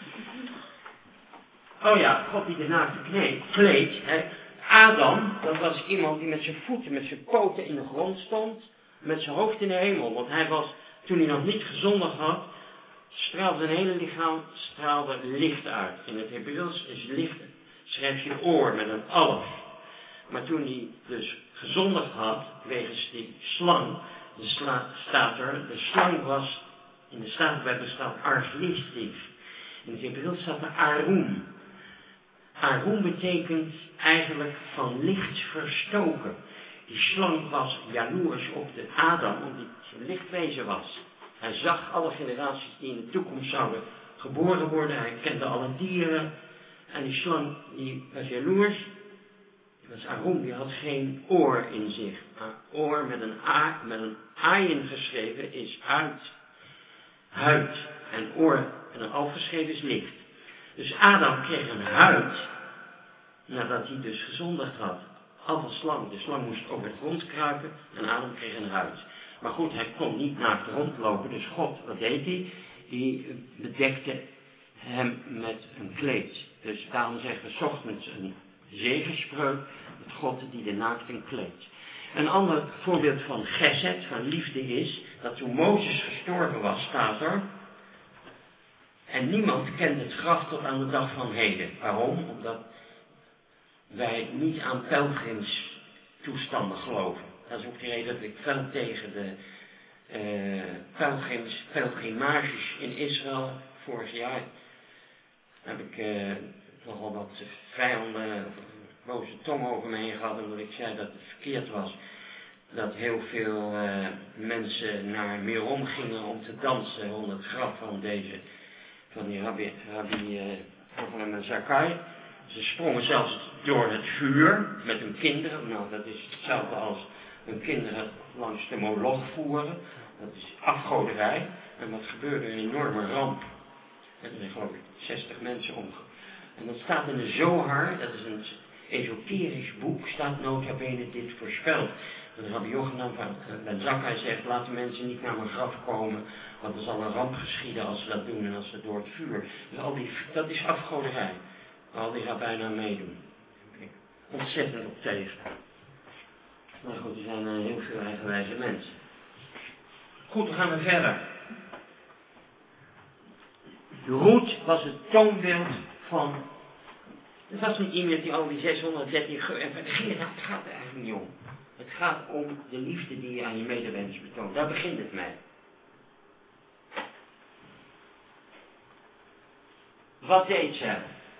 Speaker 2: Oh ja, God die de naakte kleedt. Adam, dat was iemand die met zijn voeten, met zijn poten in de grond stond, met zijn hoofd in de hemel. Want hij was, toen hij nog niet gezondigd had, straalde zijn hele lichaam licht uit. In het Hebreeuws is licht, schrijf je oor met een alef. Maar toen hij dus gezondigd had, wegens die slang, staat er, de slang was, in de Statenbijbel staat arglistief. In het Hebreeuws staat er arum. Arum betekent eigenlijk van licht verstoken. Die slang was jaloers op de Adam, omdat hij een lichtwezen was. Hij zag alle generaties die in de toekomst zouden geboren worden. Hij kende alle dieren. En die slang die was jaloers. Dat is Arum, die had geen oor in zich. Oor met een ayin geschreven is huid. En oor met een alf geschreven is licht. Dus Adam kreeg een huid, nadat hij dus gezondigd had. Als slang. De slang moest over de grond kruipen en Adam kreeg een huid. Maar goed, hij kon niet naakt rondlopen, dus God, wat deed hij? Die bedekte hem met een kleed. Dus daarom zeggen we 's ochtends een zegenspreuk, dat God die de naakten kleedt. Een ander voorbeeld van Gesed, van liefde is, dat toen Mozes gestorven was, staat er, en niemand kent het graf tot aan de dag van heden. Waarom? Omdat wij niet aan pelgrimstoestanden geloven. Dat is ook de reden dat ik fel tegen de pelgrimages in Israël vorig jaar heb ik nogal wat vijanden, boze tong over me heen gehad, omdat ik zei dat het verkeerd was dat heel veel mensen naar Merom gingen om te dansen rond het graf van die Rabbi Zakkai. Ze sprongen zelfs door het vuur met hun kinderen. Nou, dat is hetzelfde als hun kinderen langs de moloch voeren. Dat is afgoderij. En dat gebeurde een enorme ramp. En er zijn geloof ik 60 mensen omgekomen. En dat staat in de Zohar, dat is een esoterisch boek, staat nota bene dit voorspeld. Dat Rabbi Yochanan van Ben Zakkai zegt, laten mensen niet naar mijn graf komen, want er zal een ramp geschieden als ze dat doen en als ze door het vuur. Dus dat is afgoderij. Al die rabbijnen aan meedoen. Ontzettend op tegen. Maar goed, er zijn heel veel eigenwijze mensen. Goed, dan gaan we verder. Ruth was het toonbeeld van... Het was niet iemand die al die 613... Het gaat er eigenlijk niet om. Het gaat om de liefde die je aan je medewens betoont. Daar begint het mee. Wat deed zij?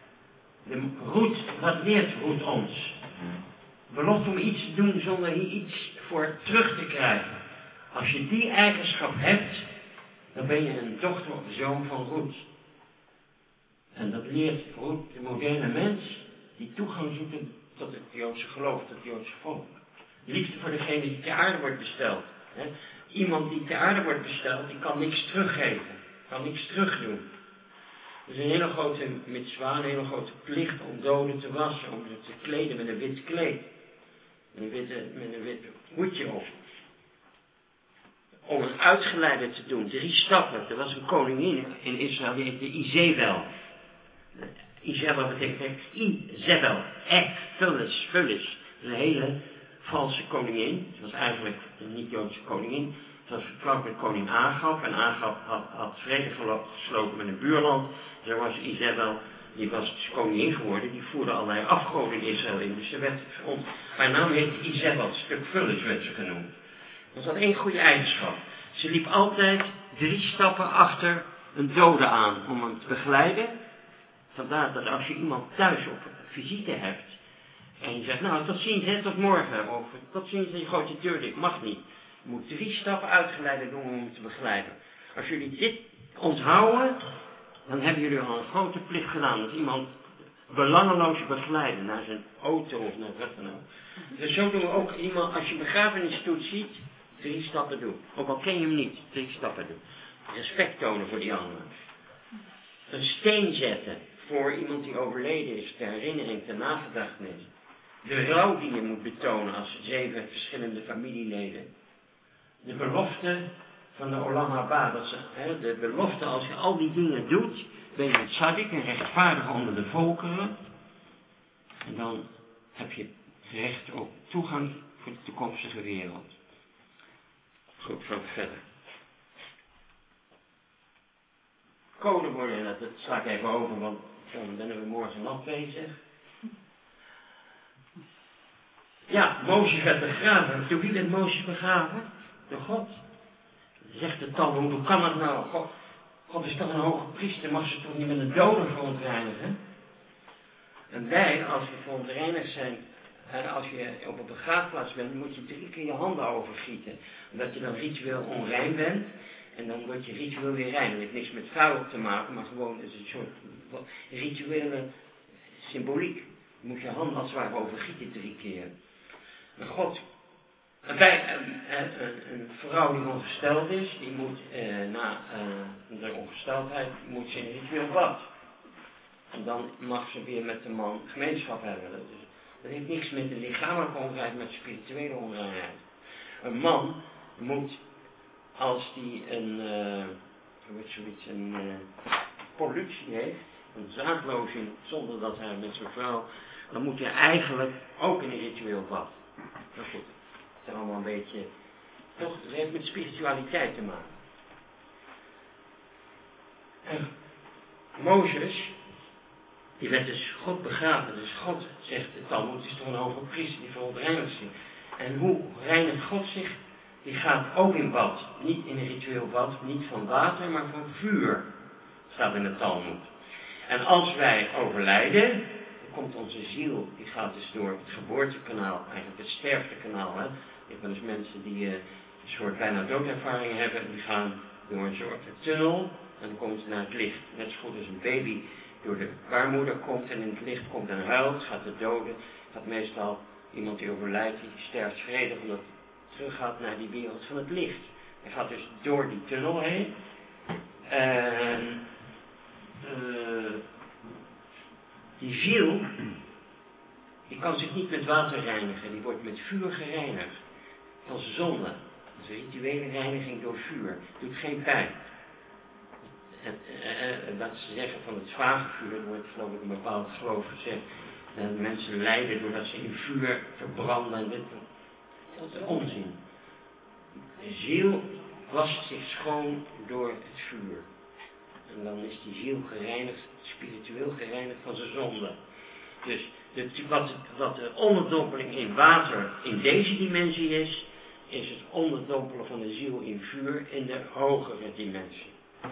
Speaker 2: Wat leert Ruth ons? Belofte om iets te doen zonder hier iets voor terug te krijgen. Als je die eigenschap hebt, dan ben je een dochter of zoon van Ruth. En dat leert Ruth, de moderne mens, die toegang zoekt tot het Joodse geloof, tot het Joodse volk. Liefde voor degene die ter aarde wordt besteld. Hè? Iemand die ter aarde wordt besteld, die kan niks teruggeven, kan niks terugdoen. Het is een hele grote mitzwa, een hele grote plicht om doden te wassen, om ze te kleden met een wit kleed. Met een wit hoedje op. Om een uitgeleide te doen, 3 stappen. Er was een koningin in Israël, die heette Izebel. Izebel betekent Izebel, vullis. Dat is een hele valse koningin. Ze was eigenlijk een niet-Joodse koningin. Ze was vertrouwd met koning Agab. En Agab had vrede gesloten met een buurland. Zo was Izebel, die was dus koningin geworden. Die voerde allerlei afgoden in Israël in. Dus ze werd, haar naam heette Izebel, een stuk vullis werd ze genoemd. Dat had 1 goede eigenschap. Ze liep altijd 3 stappen achter een dode aan om hem te begeleiden. Vandaar dat als je iemand thuis op visite hebt en je zegt, nou tot ziens, hè, tot morgen, of tot ziens en je gooit de deur dicht, mag niet. Je moet 3 stappen uitgeleide doen om hem te begeleiden. Als jullie dit onthouden, dan hebben jullie al een grote plicht gedaan. Dat iemand belangeloos begeleiden naar zijn auto of naar wat dan ook. Dus zo doen we ook iemand, als je begrafenisstoet ziet, 3 stappen doen. Ook al ken je hem niet, 3 stappen doen. Respect tonen voor die anderen. Een steen zetten voor iemand die overleden is, ter herinnering, ter nagedachtenis. De rouw die je moet betonen als 7 verschillende familieleden. De belofte van de Olam Haba, de belofte als je al die dingen doet, ben je een tzaddik, een rechtvaardige onder de volkeren. En dan heb je recht op toegang voor de toekomstige wereld. Goed, zo verder. Kodenborden, dat sla ik even over, want dan zijn we morgen nog bezig. Ja, Mozes werd begraven. Door wie werd Mozes begraven? Door God. Zegt de Talmud, hoe kan dat nou? God is toch een hoge priester, mag ze toch niet met een dode verontreinigen? En wij, als we verontreinigd zijn, als je op een begraafplaats bent, moet je 3 keer je handen overgieten. Omdat je dan ritueel onrein bent. En dan wordt je ritueel weer rein. Dat heeft niks met vuil te maken, maar gewoon is een soort rituele symboliek. Je moet je handen als het ware overgieten 3 keer. En God, een vrouw die ongesteld is, die moet na de ongesteldheid moet ze in een ritueel bad. En dan mag ze weer met de man gemeenschap hebben. Dat heeft niks met de lichamelijke onreinheid, met de spirituele onreinheid. Een man moet, als die een pollutie heeft, een zaadlozing zonder dat hij met zijn vrouw, dan moet hij eigenlijk ook in een ritueel bad. Maar goed, het is allemaal een beetje, toch, het heeft met spiritualiteit te maken. En Mozes, die werd dus God begraven. Dus God, zegt het Talmud, is toch een hoge priester die verontreinigd is. En hoe reinigt God zich? Die gaat ook in bad. Niet in een ritueel bad, niet van water, maar van vuur. Staat in de Talmud. En als wij overlijden, dan komt onze ziel, die gaat dus door het geboortekanaal, eigenlijk het sterftekanaal. Hè? Je hebt wel eens mensen die een soort bijna doodervaring hebben, die gaan door een soort tunnel en dan komen ze naar het licht. Net zo goed als een baby door de baarmoeder komt en in het licht komt en huilt, gaat de doden, gaat meestal iemand die overlijdt, die sterft vredig omdat hij terug gaat naar die wereld van het licht. Hij gaat dus door die tunnel heen. En die ziel, die kan zich niet met water reinigen, die wordt met vuur gereinigd van zijn zonde. Dat is een rituele reiniging door vuur, doet geen pijn. Dat ze zeggen van het zwavelvuur, er wordt geloof ik een bepaald geloof gezegd, dat mensen lijden doordat ze in vuur verbranden en dit. Dat is onzin. De ziel wast zich schoon door het vuur. En dan is die ziel gereinigd, spiritueel gereinigd van zijn zonde. Dus wat de onderdompeling in water in deze dimensie is het onderdompelen van de ziel in vuur in de hogere dimensie.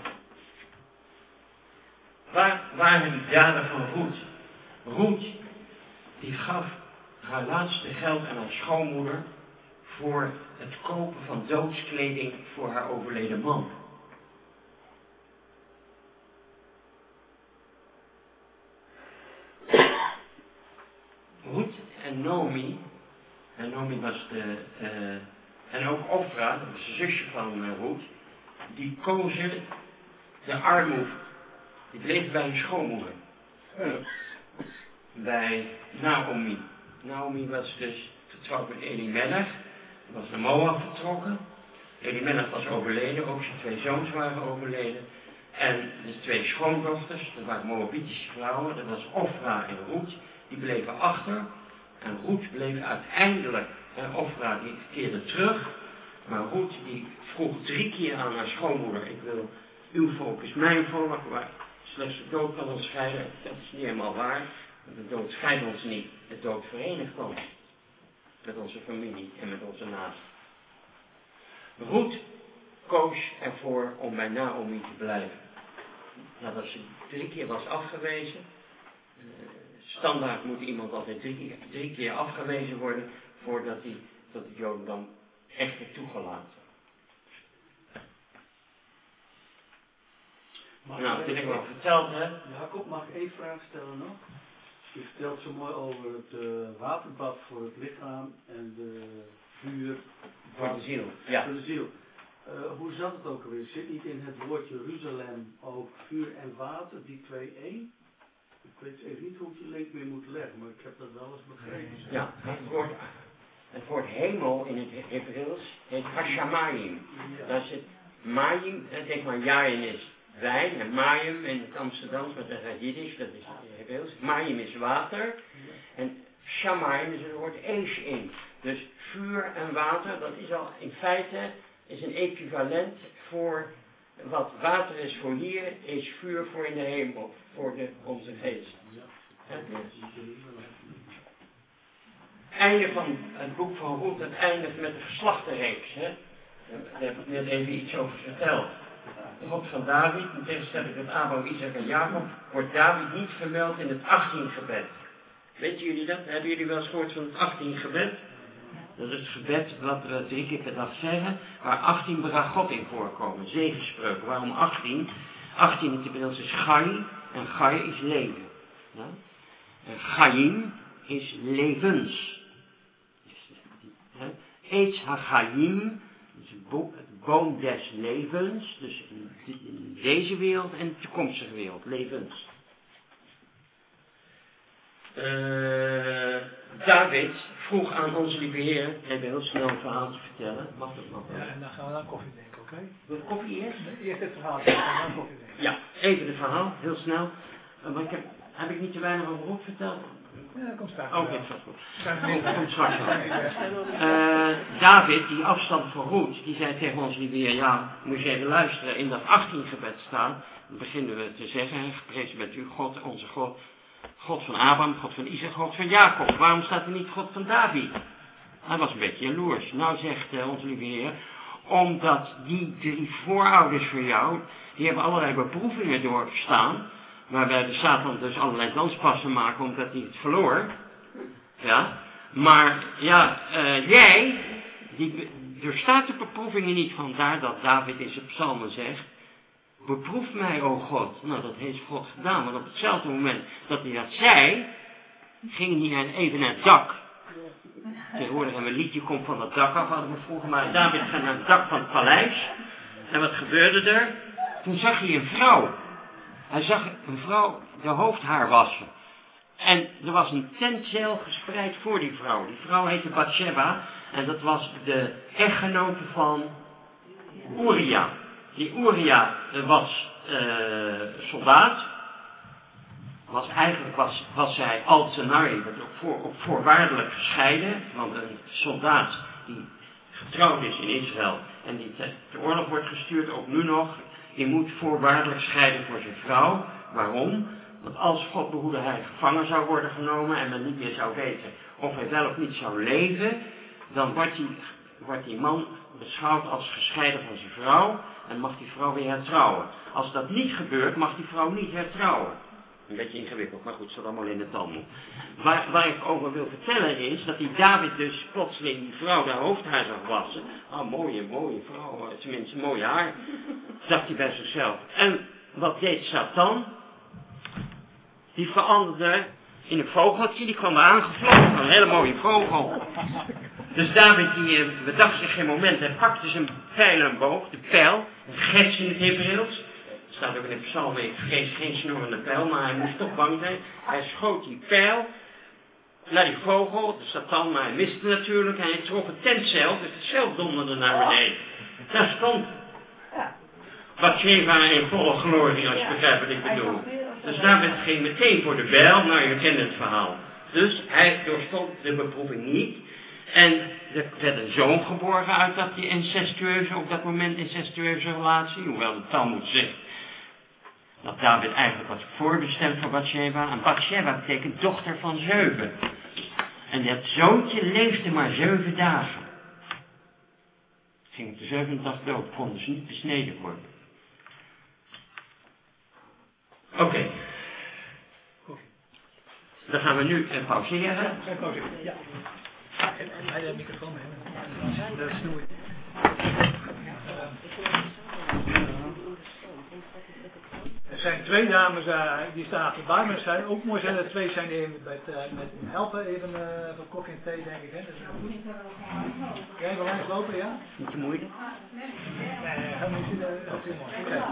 Speaker 2: Waar waren die daden van Ruth? Ruth, die gaf haar laatste geld aan haar schoonmoeder voor het kopen van doodskleding voor haar overleden man. Ruth en Naomi was en ook Ofra, dat was de zusje van Ruth, die kozen de armoede. Die bleef bij hun schoonmoeder. Bij Naomi. Naomi was dus getrouwd met Elimelech. Die was naar Moab vertrokken. Elimelech was overleden, ook zijn 2 zoons waren overleden. En de 2 schoondochters, dat waren Moabitische vrouwen, dat was Ofra en Ruth, die bleven achter. En Ruth bleef uiteindelijk, Ofra die keerde terug, maar Ruth die vroeg 3 keer aan haar schoonmoeder, ik wil, uw volk is mijn volk, maar slechts de dood kan ons scheiden. Dat is niet helemaal waar, want de dood scheidt ons niet, de dood verenigt ons met onze familie en met onze naasten. Ruth koos ervoor om bij Naomi te blijven. Nadat ze 3 keer was afgewezen. Standaard moet iemand altijd 3 keer afgewezen worden voordat hij tot het Jodendom echt wordt toegelaten. Nou, dat ik wel verteld heb.
Speaker 4: Jacob, mag ik 1 vraag stellen nog? Je vertelt zo mooi over het waterbad voor het lichaam en de vuur
Speaker 2: voor de ziel. Ja.
Speaker 4: Voor de ziel. Hoe zat het ook alweer? Zit niet in het woord Jeruzalem ook vuur en water, die 2 één? Ik weet even niet hoe ik die link meer moet leggen, maar ik heb dat wel eens begrepen.
Speaker 2: Ja, het woord hemel in het Hebreeuws heet Hashamayim. Ja. Daar zit Mayim, zeg maar Jain is wijn en Mayim in het Amsterdams, met het Jiddisch, dat is het Hebreeuws. Mayim is water en Shamayim is het woord Eish in. Dus vuur en water, dat is al in feite is een equivalent voor wat water is voor hier, is vuur voor in de hemel, voor onze geest. Einde van het boek van Ruth, het eindigt met de geslachtenreeks. Daar heb ik net even iets over verteld. De God van David, in tegenstelling tot Abraham, Isaac en Jacob, wordt David niet vermeld in het 18 gebed. Weten jullie dat? Hebben jullie wel eens gehoord van het 18 gebed? Dat is het gebed wat we 3 keer per dag zeggen, waar 18 brachot in voorkomen, zegenspreuken. Waarom 18? 18 in het Hebreeuws is Gai, en Gai is leven. Ja? En Chaim is levens. Eitz ha-Chaim, dus het boom des levens, dus in deze wereld en de toekomstige wereld, levens. David vroeg aan onze lieve Heer, hij heeft heel snel een verhaal te vertellen. Mag dat nog?
Speaker 1: Ja, en dan gaan we naar koffie drinken, oké?
Speaker 2: Wil je koffie eerst?
Speaker 1: Eerst het verhaal, dan gaan we naar koffie drinken.
Speaker 2: Ja, even het verhaal, heel snel. Maar heb ik niet te weinig over Ruth verteld?
Speaker 1: Ja, dat komt straks.
Speaker 2: Oké, dat is goed. Dat komt straks wel. David, die afstand van Ruth, die zei tegen ons lieve Heer, ja, moet je even luisteren. In dat 18 gebed staan, dan beginnen we te zeggen, geprezen bent u, God, onze God. God van Abraham, God van Isaac, God van Jacob. Waarom staat er niet God van David? Hij was een beetje jaloers. Nou zegt onze lieve Heer, omdat die 3 voorouders van jou, die hebben allerlei beproevingen doorgestaan, waarbij de Satan dus allerlei danspassen maken omdat hij het verloor. Ja, maar ja, jij, er staat de beproevingen niet, vandaar dat David in zijn psalmen zegt, beproef mij, o God. Nou, dat heeft God gedaan, want op hetzelfde moment dat hij dat zei, ging hij even naar het dak. Tegenwoordig hebben we een liedje, komt van het dak af, hadden we vroeger, maar David ging naar het dak van het paleis. En wat gebeurde er? Toen zag hij een vrouw. Hij zag een vrouw de hoofdhaar wassen. En er was een tentzeil gespreid voor die vrouw. Die vrouw heette Bathsheba en dat was de echtgenote van Uria. Die Uria was soldaat. Eigenlijk was zij Altenari, op voorwaardelijk gescheiden. Want een soldaat die getrouwd is in Israël en die te oorlog wordt gestuurd, ook nu nog, die moet voorwaardelijk scheiden voor zijn vrouw. Waarom? Want als God behoede hij gevangen zou worden genomen en men niet meer zou weten of hij wel of niet zou leven, dan wordt die man beschouwd als gescheiden van zijn vrouw en mag die vrouw weer hertrouwen. Als dat niet gebeurt, mag die vrouw niet hertrouwen. Een beetje ingewikkeld, maar goed, het staat allemaal in de Talmud. Waar ik over wil vertellen is dat die David dus plotseling die vrouw de hoofdhaar zag wassen. Ah, mooie vrouw, tenminste mooi haar, dacht hij bij zichzelf. En wat deed Satan? Die veranderde in een vogeltje, die kwam aangevlogen, een hele mooie vogel. Dus David die bedacht zich geen moment, hij pakte zijn pijl en boog, de pijl, een gets in het Hebreeuws. Er staat ook in de psalm, ik vrees geen snorrende pijl, maar hij moest toch bang zijn. Hij schoot die pijl naar die vogel, de Satan, maar hij miste het natuurlijk. En hij trof het tentzeil, dus het zeil donderde naar beneden. Daar stond Bathsheba in volle glorie, als je begrijpt wat ik bedoel. Dus David ging meteen voor de bijl, nou je kent het verhaal. Dus hij doorstond de beproeving niet. En er werd een zoon geboren uit dat die incestueuze, op dat moment incestueuze relatie, hoewel de Talmud zegt dat David eigenlijk was voorbestemd voor Bathsheba. En Bathsheba betekent dochter van 7. En dat zoontje leefde maar 7 dagen. Ging op de 7e dag dood, kon dus niet besneden worden. Oké. Dan gaan we nu pauzeren.
Speaker 1: Ja. Hij de microfoon mee. Dat snoei. Er zijn 2 dames die staan achterbij, maar er zijn ook mooi zijn er 2 zijn die met helpen even voor koffie en thee, denk ik. Hè? Dat is goed. Jij wil langs lopen, ja?
Speaker 2: Niet te moeilijk.
Speaker 1: Nee, helemaal niet. Dat is mooi. Okay.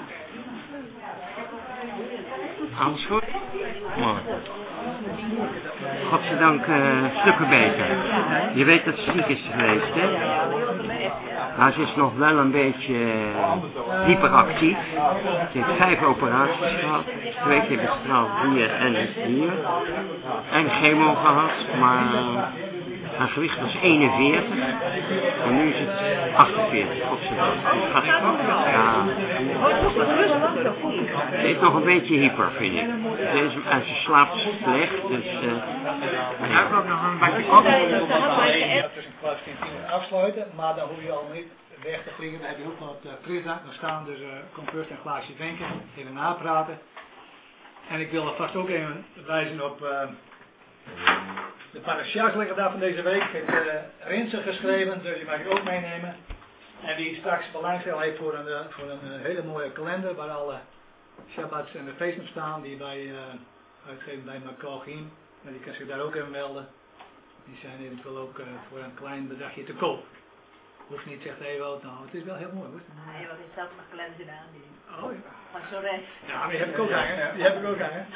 Speaker 2: Alles goed? Mooi. Godzijdank stukken beter. Je weet dat ze ziek is geweest, hè? Maar ze is nog wel een beetje hyperactief. Ze heeft 5 operaties gehad. 2 keer bestraald hier en hier. En chemo gehad, maar haar gewicht was 41. En nu is het 48. Godzijdank. Dus gaat het nog? Ja. Ze is nog een beetje hyper, vind ik. Ze slaapt slecht, dus ja, ik ook nog een beetje koffie.
Speaker 1: Dat is een kwart 10 afsluiten, maar dan hoef je al niet weg te vliegen. Dan heb je ook nog het frisdrank. Dan staan dus comprust en een glaasje drinken. Even napraten. En ik wil alvast ook even wijzen op de parasha's liggen daar van deze week. Ik heb Rinsen geschreven, dus die mag ik ook meenemen. En wie straks belangstelling heeft voor een hele mooie kalender waar alle Shabbats en de feesten staan, die wij uitgeven bij Makochim. En die kan zich daar ook even melden. Die zijn eventueel ook voor een klein bedragje te koop. Hoeft niet, zegt Ewout, nou het is wel heel mooi hoor.
Speaker 3: Nee, wat is zelf mijn kalender gedaan?
Speaker 1: Oh ja.
Speaker 3: Van zo recht.
Speaker 1: Ja, maar die heb ik ook hangen. Die heb ik ook hangen.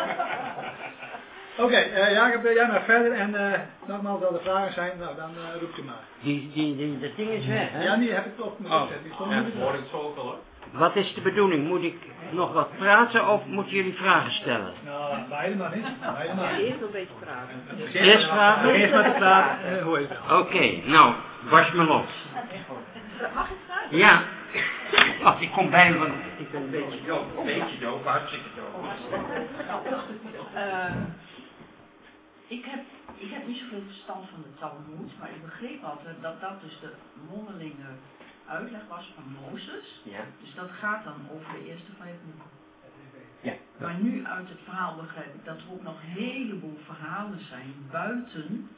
Speaker 1: Oké, Jacob, jij maar verder en nogmaals als er vragen zijn, nou dan roept u maar.
Speaker 2: Dat ding is weg, hè?
Speaker 1: Ja, die heb ik ook moeten zetten. Die stond niet
Speaker 4: hoor ik zo ook al hoor.
Speaker 2: Wat is de bedoeling? Moet ik nog wat praten of moeten jullie vragen stellen?
Speaker 1: Nou, beide maar niet. Beide maar.
Speaker 3: Eerst een beetje praten.
Speaker 2: Eerst vragen?
Speaker 1: Eerst maar te praten, hoe is het wel.
Speaker 2: Oké, nou, barst me los.
Speaker 3: Mag ik vragen?
Speaker 2: Ja. Wacht, ik kom bij me, want ik ben een beetje doof. Een beetje doof, hartstikke doof.
Speaker 3: Ik heb
Speaker 5: Ik heb niet zoveel verstand van de Talmoed, maar ik begreep altijd dat dat dus de mondelinge uitleg was van Mozes.
Speaker 2: Ja.
Speaker 5: Dus dat gaat dan over de eerste 5 boeken.
Speaker 2: Ja.
Speaker 5: Maar nu uit het verhaal begrijp ik dat er ook nog een heleboel verhalen zijn buiten.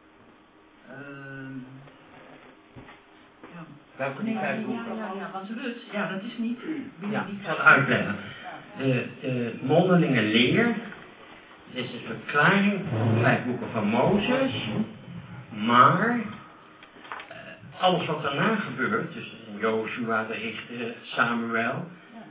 Speaker 2: Welke die 5 boeken?
Speaker 5: Ja, want Rut, ja, dat is niet.
Speaker 2: Ja, ik zal uitleggen. De mondelinge leer is een verklaring van de 5 boeken van Mozes, maar alles wat daarna gebeurt, dus Joshua, de Richter, Samuel,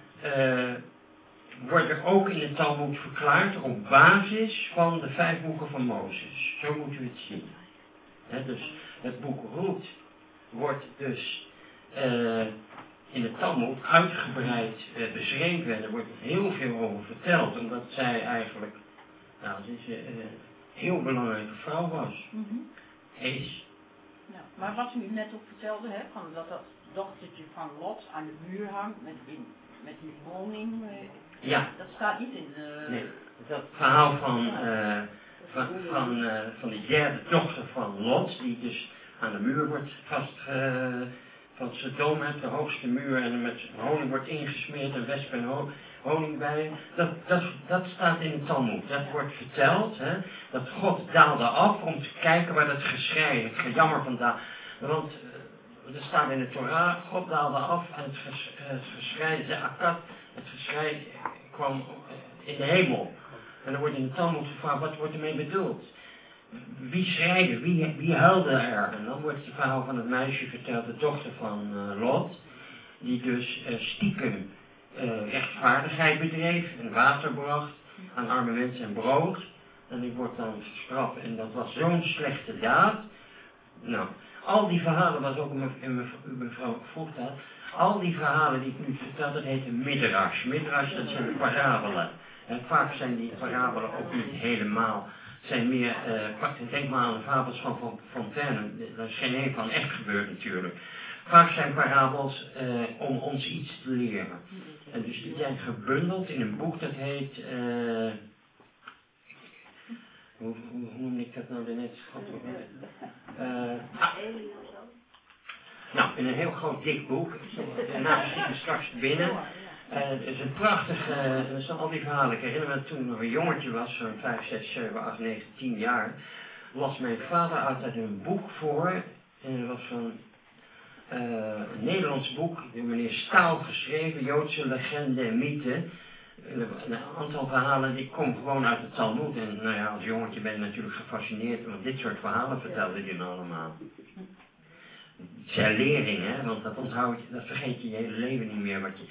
Speaker 2: wordt er ook in de Talmoed verklaard op basis van de 5 boeken van Mozes. Zo moet u het zien. Dus het boek Rut wordt dus in de Talmoed uitgebreid beschreven en er wordt heel veel over verteld, omdat zij eigenlijk een heel belangrijke vrouw was. Is.
Speaker 6: Ja, maar wat u net ook vertelde, hè, van dat dochtertje van Lot aan de muur hangt met die woning,
Speaker 2: Ja.
Speaker 6: Dat staat niet in de...
Speaker 2: Nee, dat verhaal van de derde dochter van Lot, die dus aan de muur wordt van Sodom, de hoogste muur, en met honing wordt ingesmeerd en wespen en honing bij. Dat staat in de Talmoed. Dat wordt verteld, dat God daalde af om te kijken waar dat geschrei, het gejammer vandaan. Want er staat in de Torah, God daalde af en het geschrei, de akkat, het geschrei kwam in de hemel. En dan wordt in de Talmoed gevraagd, wat wordt ermee bedoeld? Wie schreide, wie huilde er? En dan wordt het verhaal van het meisje verteld, de dochter van Lot, die dus stiekem rechtvaardigheid bedreef en water bracht aan arme mensen en brood. En die wordt dan gestraft en dat was zo'n slechte daad. Nou, al die verhalen, was ook mevrouw vroeg dat, al die verhalen die ik nu vertel, dat heet een midrash. Midrash, dat zijn parabelen. En vaak zijn die parabelen ook niet helemaal, zijn meer, denk maar aan de fabels van Fontaine, daar is geen een van echt gebeurd natuurlijk. Vaak zijn parabels om ons iets te leren. En dus die zijn gebundeld in een boek dat heet, hoe noem ik dat nou net? Nou, in een heel groot dik boek. Daarna zit je straks binnen. Het is een prachtig, er staan al die verhalen. Ik herinner me toen ik nog een jongetje was, zo'n 5, 6, 7, 8, 9, 10 jaar, las mijn vader altijd een boek voor. En dat was zo'n Nederlands boek, door meneer Staal geschreven, Joodse legende en mythe. Een aantal verhalen die komen gewoon uit de Talmoed. En nou ja, als jongetje ben je natuurlijk gefascineerd, want dit soort verhalen vertelde hij dan allemaal. Ter lering, want dat onthoud je, dat vergeet je je hele leven niet meer. Wat je,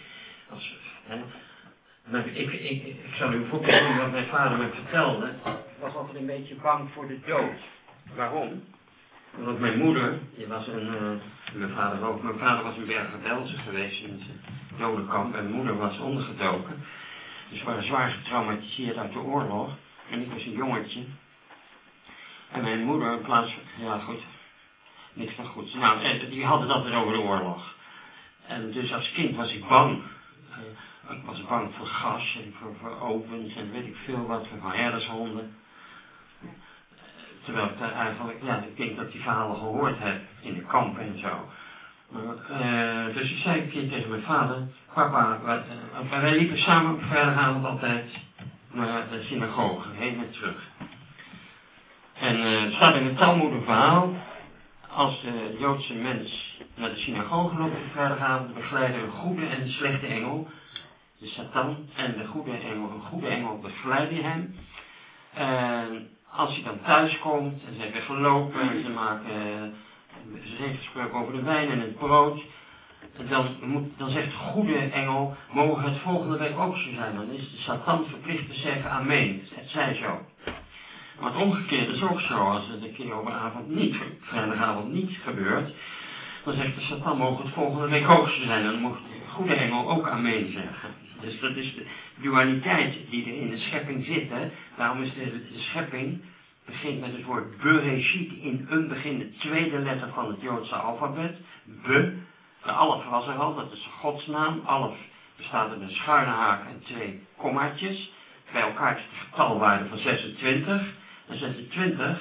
Speaker 2: maar ik zal u voorbeelden wat mijn vader me vertelde. Ik was altijd een beetje bang voor de dood. Waarom? Omdat mijn moeder, die was mijn vader ook, mijn vader was in Bergen-Belsen geweest in het dodenkamp en mijn moeder was ondergedoken. Dus we waren zwaar getraumatiseerd uit de oorlog. En ik was een jongetje. En mijn moeder, in plaats van, ja goed, niks van goeds. Nou, die hadden dat weer over de oorlog. En dus als kind was ik bang. Ik was bang voor gas en voor ovens en weet ik veel wat, voor herdershonden. Terwijl ik eigenlijk, ik denk dat ik die verhalen gehoord heb in de kampen en zo. Dus ik zei een keer tegen mijn vader, papa, wij liepen samen op vrijdagavond altijd naar de synagoge, heen en terug. En er staat in het Talmoed een verhaal, als de Joodse mens naar de synagoge loopt op vrijdagavond, begeleiden een goede en een slechte engel, de Satan, en een goede engel begeleidde hem. En als hij dan thuis komt en ze hebben gelopen en ze heeft gesproken over de wijn en het brood, dan zegt de goede engel, mogen het volgende week ook zo zijn. Dan is de Satan verplicht te zeggen amen, het zij zo. Maar het omgekeerde is ook zo, als het een keer op een avond niet, vrijdagavond niet gebeurt, dan zegt de Satan, mogen het volgende week ook zo zijn. Dan moet de goede engel ook amen zeggen. Dus dat is de dualiteit die er in de schepping zit. Daarom is de schepping begint met het woord Bereshit, in een begin de tweede letter van het Joodse alfabet. Be, de alef was er al, dat is Gods naam. Alef bestaat uit een schuine haak en 2 kommaatjes. Bij elkaar is de getalwaarde van 26. En 26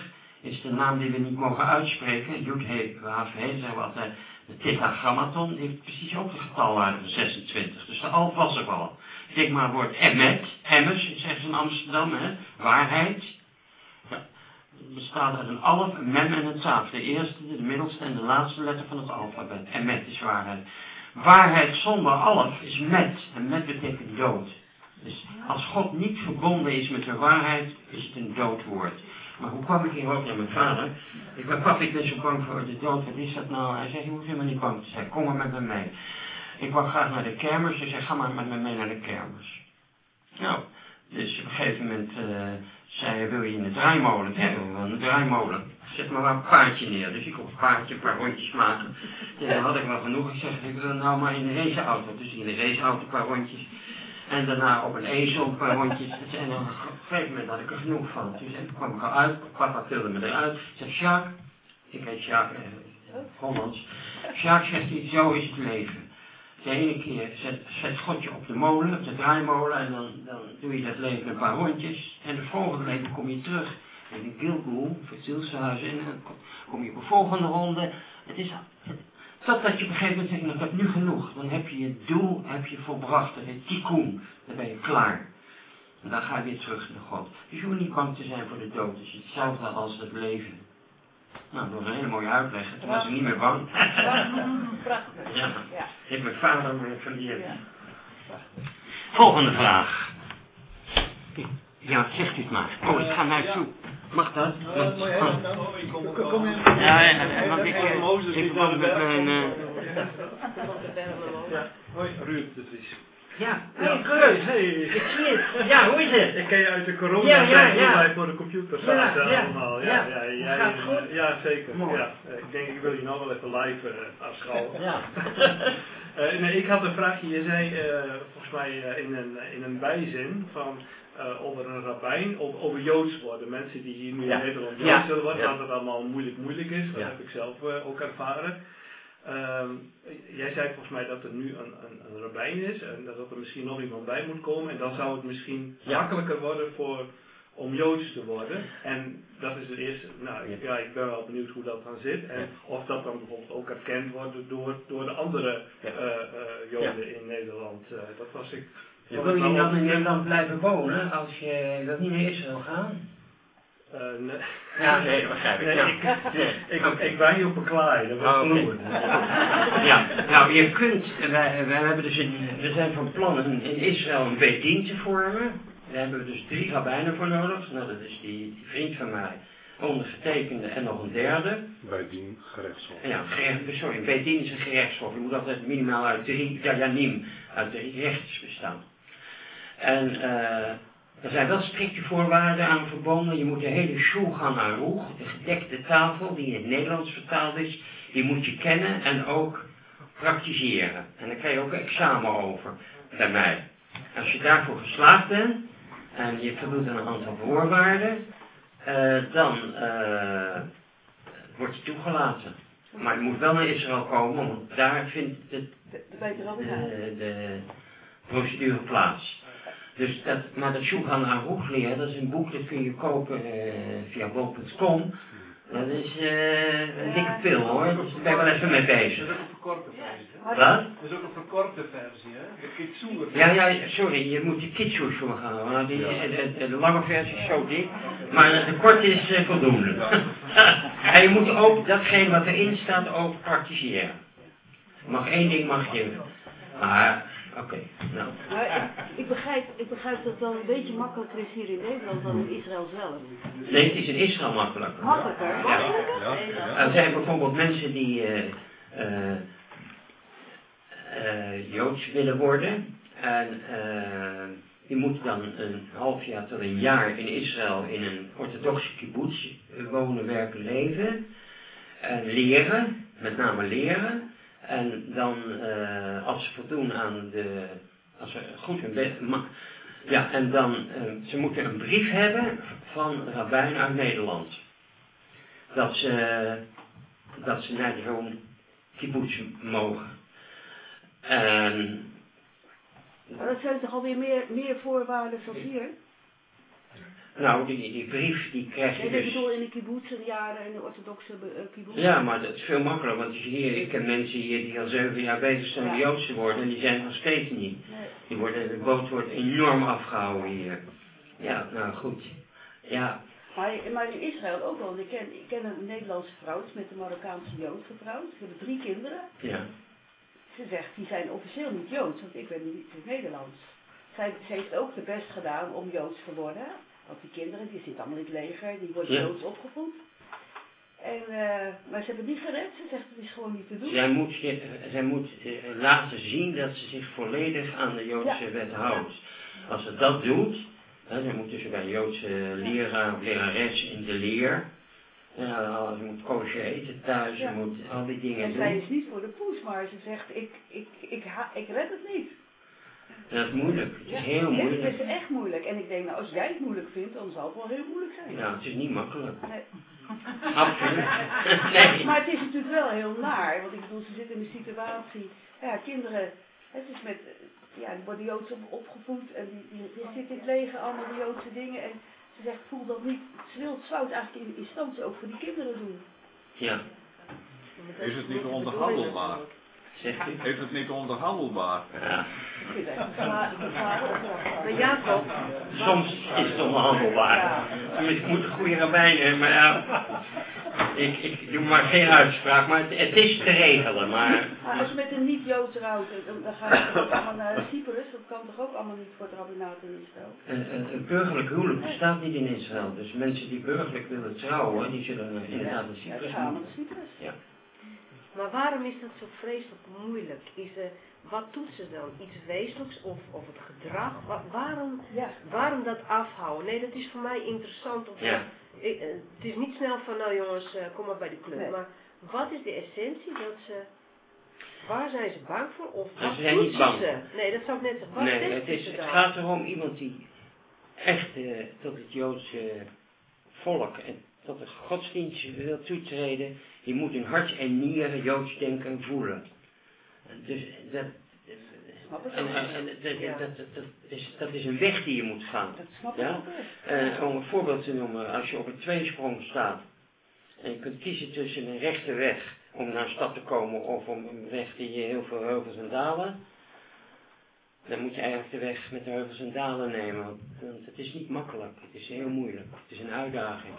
Speaker 2: is de naam die we niet mogen uitspreken. Yud-He-Wav-He, zeggen we altijd. De tetragrammaton heeft precies ook een getalwaarde van 26. Dus de alf was er al. Denk maar het woord emet, emmers, zeggen ze in Amsterdam, hè, waarheid. Het bestaat uit een alf, een mem en een taf. De eerste, de middelste en de laatste letter van het alfabet. Emet is waarheid. Waarheid zonder alf is met. En met betekent dood. Dus als God niet verbonden is met de waarheid, is het een dood woord. Maar hoe kwam ik hier ook naar mijn vader? Ik ben pap, ik ben zo bang voor de dood, wat is dat nou? Hij zegt, je hoeft helemaal niet bang te zijn, kom maar met me mee. Ik wou graag naar de kermis, dus hij zei, ga maar met me mee naar de kermis. Nou, dus op een gegeven moment zei hij, wil je in de draaimolen? Ja, we willen in de draaimolen. Zet maar een paardje neer. Dus ik op een paardje, een paar rondjes maken. Ja, dan had ik wel genoeg. Ik zeg, ik wil nou maar in de raceauto. Dus in de raceauto een paar rondjes. En daarna op een ezel een paar rondjes. En dan op een gegeven moment had ik er genoeg van. Dus toen kwam ik eruit. Papa tilde me eruit. Ik zeg, Jacques. Ik heet Jacques, Hollands. Jacques, zegt hij, zo is het leven. De ene keer zet God je op de molen, op de draaimolen. En dan doe je dat leven een paar rondjes. En de volgende leven kom je terug. In Gilgoel, voor Zielshuizen. En dan kom je op de volgende ronde. Het is... Totdat je op een gegeven moment zegt, ik heb nu genoeg. Dan heb je je doel volbracht. Dat heet tikkun. Dan ben je klaar. En dan ga je weer terug naar God. Dus je hoeft niet bang te zijn voor de dood. Het is hetzelfde als het leven. Nou, dat was een hele mooie uitleg. Toen was ik niet meer bang.
Speaker 6: Prachtig.
Speaker 2: Ja, heeft mijn vader me verleerd. Volgende vraag. Ja, zegt u het maar. Oh, ik ga naar toe. Mag dat?
Speaker 1: Kom in.
Speaker 2: Ja, want ik woon met mijn...
Speaker 7: Ja, hoi, Ruud de Vries.
Speaker 2: Ja, Ruud.
Speaker 7: Hey.
Speaker 2: Ik zie het. Ja, hoe is het?
Speaker 7: Ik ken je uit de corona-tijd toen wij voor de computer zaten allemaal.
Speaker 2: Ja, gaat het goed?
Speaker 7: Ja, zeker.
Speaker 2: Mooi.
Speaker 7: Ja, ik denk, ik wil je nog wel even live afschouwen.
Speaker 2: Ja.
Speaker 7: Nee, ik had een vraagje. Je zei volgens mij in een bijzin van... over een rabbijn, over Joods worden. Mensen die hier nu in Nederland Joods zullen worden, dat het allemaal moeilijk is. Dat heb ik zelf ook ervaren. Jij zei volgens mij dat er nu een rabbijn is en dat er misschien nog iemand bij moet komen. En dan zou het misschien makkelijker worden om Joods te worden. En dat is het eerste. Nou ja, ik ben wel benieuwd hoe dat dan zit. En of dat dan bijvoorbeeld ook erkend wordt door de andere Joden in Nederland. Dat was ik.
Speaker 2: Wil je dan in Nederland blijven wonen als je dat niet naar Israël gaan?
Speaker 7: Nee.
Speaker 2: Ja, nee, dat begrijp ik.
Speaker 7: Ik ben hier op een klaai, dat was vloer.
Speaker 2: Ja, nou je kunt, wij hebben dus we zijn van plan in Israël een Beit-Din te vormen. Daar hebben we dus 3 rabbijnen voor nodig. Nou, dat is die vriend van mij, ondergetekende en nog een derde.
Speaker 8: Beit-Din, gerechtshof.
Speaker 2: Ja, een Beit-Din is een gerechtshof. Je moet altijd minimaal uit 3 dayanim, uit 3 rechters bestaan. En er zijn wel strikte voorwaarden aan verbonden. Je moet de hele Shulchan Aruch, de gedekte tafel die in het Nederlands vertaald is, die moet je kennen en ook praktiseren. En daar krijg je ook examen over bij mij. Als je daarvoor geslaagd bent en je voldoet aan een aantal voorwaarden, dan word je toegelaten. Maar je moet wel naar Israël komen, want daar vindt de procedure plaats. Dus maar dat Shulchan Aruch leren, dat is een boek, dat kun je kopen via bol.com. Dat is een dikke pil hoor, dus daar ben ik wel even mee bezig.
Speaker 4: Dat is ook een verkorte versie, hè?
Speaker 2: Wat?
Speaker 4: Dat is ook een verkorte versie, hè? De Kitsur.
Speaker 2: Ja, sorry, je moet de Kitsur gaan houden. De lange versie is zo dik, maar de korte is voldoende. En je moet ook datgene wat erin staat ook praktiseren. Mag 1 ding mag je. Maar, oké, nou.
Speaker 9: Ik begrijp dat het wel een beetje makkelijker is hier in Nederland dan in Israël zelf.
Speaker 2: Nee, het is in Israël makkelijker.
Speaker 9: Makkelijker?
Speaker 2: Ja. Er zijn bijvoorbeeld mensen die Joods willen worden. En die moeten dan een half jaar tot een jaar in Israël in een orthodoxe kibbutz wonen, werken, leven. En leren, met name leren. En dan, als ze voldoen aan als ze goed hun best, en dan, ze moeten een brief hebben van de rabbijn uit Nederland. Dat ze naar zo'n kibbutz mogen.
Speaker 9: Maar dat zijn toch alweer meer voorwaarden dan hier?
Speaker 2: Nou, die brief die krijg je
Speaker 9: Nee, ik
Speaker 2: dus...
Speaker 9: bedoel in de kibbutzen-jaren en de orthodoxe kibbutzen.
Speaker 2: Ja, maar dat is veel makkelijker, want ik ken mensen hier die al 7 jaar bezig zijn om Joods te worden en die zijn er nog steeds niet.
Speaker 9: Nee.
Speaker 2: De boot wordt enorm afgehouden hier. Ja, nou goed. Ja.
Speaker 9: Maar in Israël ook wel. Ik ken een Nederlandse vrouw, die is met een Marokkaanse Jood getrouwd. Ze hebben 3 kinderen.
Speaker 2: Ja.
Speaker 9: Ze zegt, die zijn officieel niet Joods, want ik ben niet Nederlands. Ze heeft ook de best gedaan om Joods te worden. Want die kinderen, die zitten allemaal in het leger, die worden Joods opgevoed. Maar ze hebben het niet gered, ze zegt het is gewoon niet te doen.
Speaker 2: Zij moet laten zien dat ze zich volledig aan de Joodse wet houdt. Als ze dat doet, dan moet ze bij een Joodse leraar of lerares in de leer. Ze moet kosher eten thuis, ze moet al die dingen doen.
Speaker 9: En zij is niet voor de poes, maar ze zegt ik red het niet.
Speaker 2: Dat is moeilijk, het is heel moeilijk.
Speaker 9: Het is echt moeilijk. En ik denk, nou als jij het moeilijk vindt, dan zal het wel heel moeilijk zijn.
Speaker 2: Ja, het is niet makkelijk.
Speaker 9: Nee.
Speaker 2: Absoluut. Nee.
Speaker 9: Maar het is natuurlijk wel heel naar, want ik bedoel, ze zitten in een situatie, kinderen, het is met, die worden Joods opgevoed en die zitten in het leger, allemaal de Joodse dingen en ze zegt, voel dat niet, ze zou het eigenlijk in instantie ook voor die kinderen doen.
Speaker 2: Ja.
Speaker 8: Is het niet onderhandelbaar?
Speaker 2: Zegt u?
Speaker 8: Is het niet onderhandelbaar?
Speaker 2: Ja.
Speaker 9: Maar Jacob...
Speaker 2: Soms is het onderhandelbaar. Ik moet een goede rabbijn hebben, maar ja... Ik doe maar geen uitspraak, maar het is te regelen, maar...
Speaker 9: Als je met een niet-Jood trouwt, dan ga je ook allemaal naar Cyprus, dat kan toch ook allemaal niet voor het rabbinaat in Israël?
Speaker 2: Een burgerlijk huwelijk bestaat niet in Israël, dus mensen die burgerlijk willen trouwen, die zullen inderdaad naar Cyprus moeten. Ja.
Speaker 10: Maar waarom is dat zo vreselijk moeilijk? Wat doet ze dan? Iets wezenlijks of het gedrag? Waarom dat afhouden? Nee, dat is voor mij interessant. Het is niet snel van, nou jongens, kom maar bij de club. Nee. Maar wat is de essentie dat ze... Waar zijn ze bang voor? Of wat
Speaker 2: ze zijn niet bang.
Speaker 10: Nee, dat zou ik net zeggen. Wat
Speaker 2: het gaat erom iemand die echt tot het Joodse volk en tot de godsdienst wil toetreden. Die moet in hart en nieren Joods denken en voelen. Dus dat is een weg die je moet gaan.
Speaker 9: Dat snap ik ook.
Speaker 2: Om een voorbeeld te noemen, als je op een tweesprong staat en je kunt kiezen tussen een rechte weg om naar een stad te komen of om een weg die je heel veel heuvels en dalen, dan moet je eigenlijk de weg met de heuvels en dalen nemen. Want het is niet makkelijk, het is heel moeilijk, het is een uitdaging.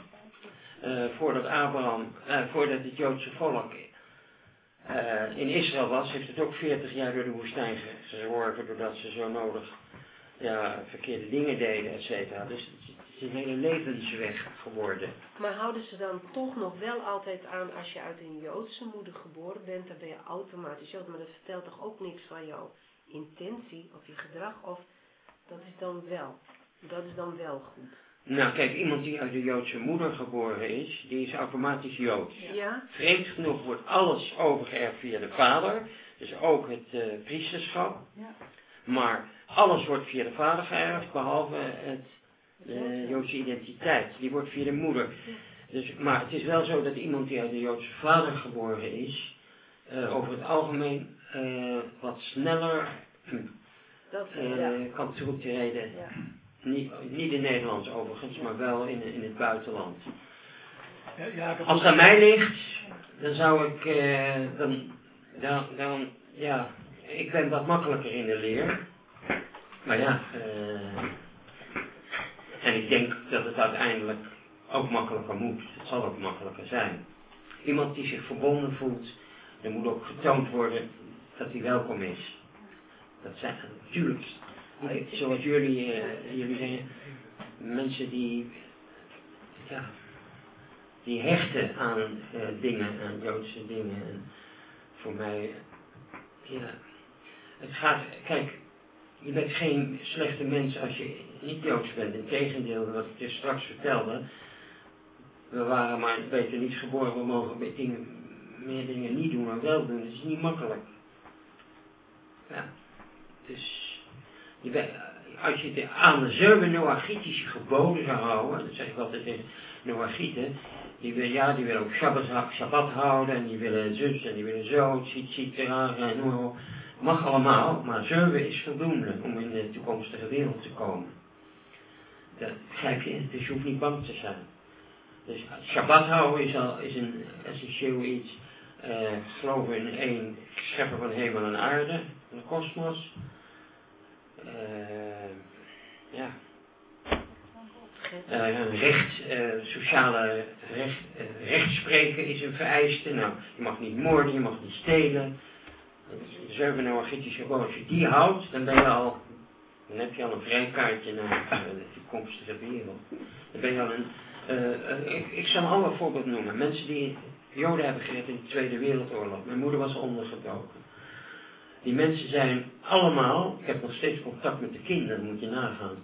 Speaker 2: Voordat het Joodse volk in Israël was, heeft het ook 40 jaar door de woestijn gezworven, doordat ze zo nodig verkeerde dingen deden, et cetera. Dus het is een hele levensweg geworden.
Speaker 10: Maar houden ze dan toch nog wel altijd aan, als je uit een Joodse moeder geboren bent, dan ben je automatisch Jood, maar dat vertelt toch ook niks van jouw intentie of je gedrag, of dat is dan wel goed?
Speaker 2: Nou kijk, iemand die uit de Joodse moeder geboren is, die is automatisch Joods.
Speaker 10: Ja.
Speaker 2: Vreemd genoeg wordt alles overgeërfd via de vader, dus ook het priesterschap. Ja. Maar alles wordt via de vader geërfd, behalve de Joodse identiteit. Die wordt via de moeder. Dus, maar het is wel zo dat iemand die uit de Joodse vader geboren is, over het algemeen wat sneller kan toetreden. Ja. Niet in Nederland overigens, maar wel in het buitenland. Als het aan mij ligt, dan zou ik, ik ben wat makkelijker in de leer. Maar en ik denk dat het uiteindelijk ook makkelijker moet. Het zal ook makkelijker zijn. Iemand die zich verbonden voelt, er moet ook getoond worden dat hij welkom is. Dat zijn natuurlijk... Zoals jullie zijn mensen die hechten aan dingen, aan Joodse dingen. En voor mij, het gaat, kijk, je bent geen slechte mens als je niet Joods bent. Integendeel, wat ik je straks vertelde, we waren maar beter niet geboren, we mogen meer dingen niet doen dan wel doen. Dat is niet makkelijk. Ja, dus... Als je aan de 7 Noachitische geboden zou houden, dat zeg ik altijd tegen Noachieten, die willen ook Shabbat houden, en die willen zus, en die willen zo, cetera, en noem. Mag allemaal, maar 7 is voldoende om in de toekomstige wereld te komen. Dat begrijp je, dus je hoeft niet bang te zijn. Dus Shabbat houden is een essentieel iets. Geloven in één schepper van hemel en aarde, van de kosmos. Sociale rechtspreken is een vereiste. Nou, je mag niet moorden, je mag niet stelen. De 7 Noachitische geboden, als je die houdt, dan heb je al een vrijkaartje naar de toekomstige wereld. Dan ben je al ik zal al een voorbeeld noemen. Mensen die Joden hebben gered in de Tweede Wereldoorlog. Mijn moeder was ondergedoken. Die mensen zijn allemaal, ik heb nog steeds contact met de kinderen, moet je nagaan.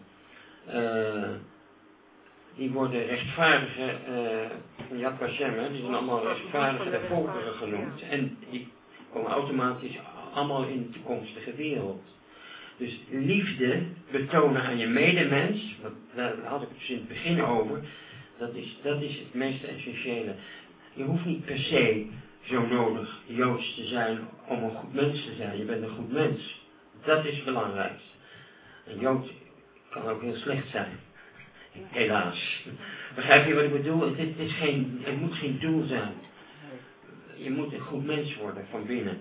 Speaker 2: Die worden rechtvaardige, Yad Vashem, die zijn allemaal rechtvaardige der volkeren genoemd. En die komen automatisch allemaal in de toekomstige wereld. Dus liefde betonen aan je medemens, daar had ik het dus in het begin over, dat is het meest essentiële. Je hoeft niet per se zo nodig Joods te zijn om een goed mens te zijn. Je bent een goed mens. Dat is het belangrijkste. Een Jood kan ook heel slecht zijn. Helaas. Begrijp je wat ik bedoel? Het moet geen doel zijn. Je moet een goed mens worden van binnen.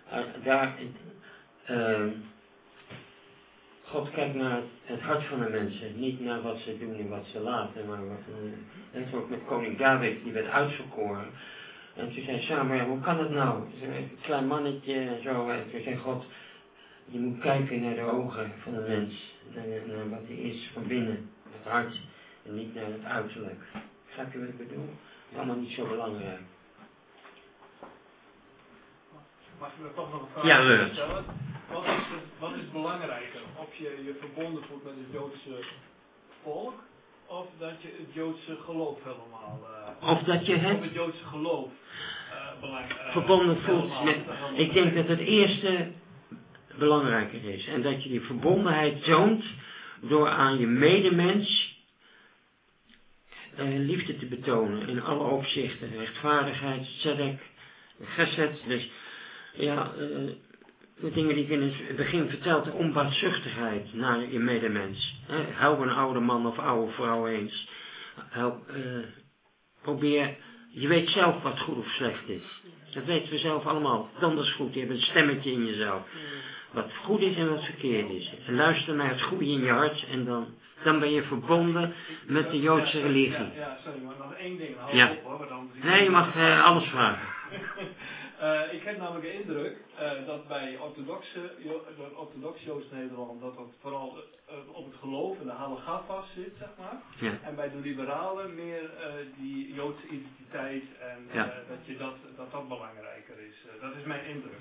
Speaker 2: God kijkt naar het hart van de mensen, niet naar wat ze doen en wat ze laten. Maar net ook met koning David, die werd uitverkoren. En toen zei Samuel, hoe kan het nou? Een klein mannetje en zo. En toen zei God, je moet kijken naar de ogen van de mens. Naar wat hij is van binnen, het hart. En niet naar het uiterlijk. Begrijp je wat ik bedoel? Dat is allemaal niet zo belangrijk.
Speaker 7: Mag je me toch nog een vraag stellen? Wat is belangrijker? Of je je verbonden voelt met het Joodse volk, of dat je het Joodse geloof helemaal...
Speaker 2: of dat je
Speaker 7: het Joodse geloof
Speaker 2: verbonden voelt met... Ik denk dat het eerste belangrijker is. En dat je die verbondenheid toont door aan je medemens liefde te betonen. In alle opzichten. Rechtvaardigheid, tzedek, gesed. Dus ja... de dingen die ik in het begin vertelde, onbaatzuchtigheid naar je medemens. Help een oude man of oude vrouw eens. Probeer, je weet zelf wat goed of slecht is. Dat weten we zelf allemaal. Dan is goed, je hebt een stemmetje in jezelf. Wat goed is en wat verkeerd is. En luister naar het goede in je hart en dan ben je verbonden met de Joodse religie.
Speaker 7: Ja, sorry, maar nog één ding.
Speaker 2: Nee, je mag alles vragen.
Speaker 7: Ik heb namelijk de indruk dat bij orthodox Joods Nederland dat het vooral op het geloof en de halacha vast zit, zeg maar.
Speaker 2: Ja.
Speaker 7: En bij de liberalen meer die Joodse identiteit en dat belangrijker is. Dat is mijn indruk.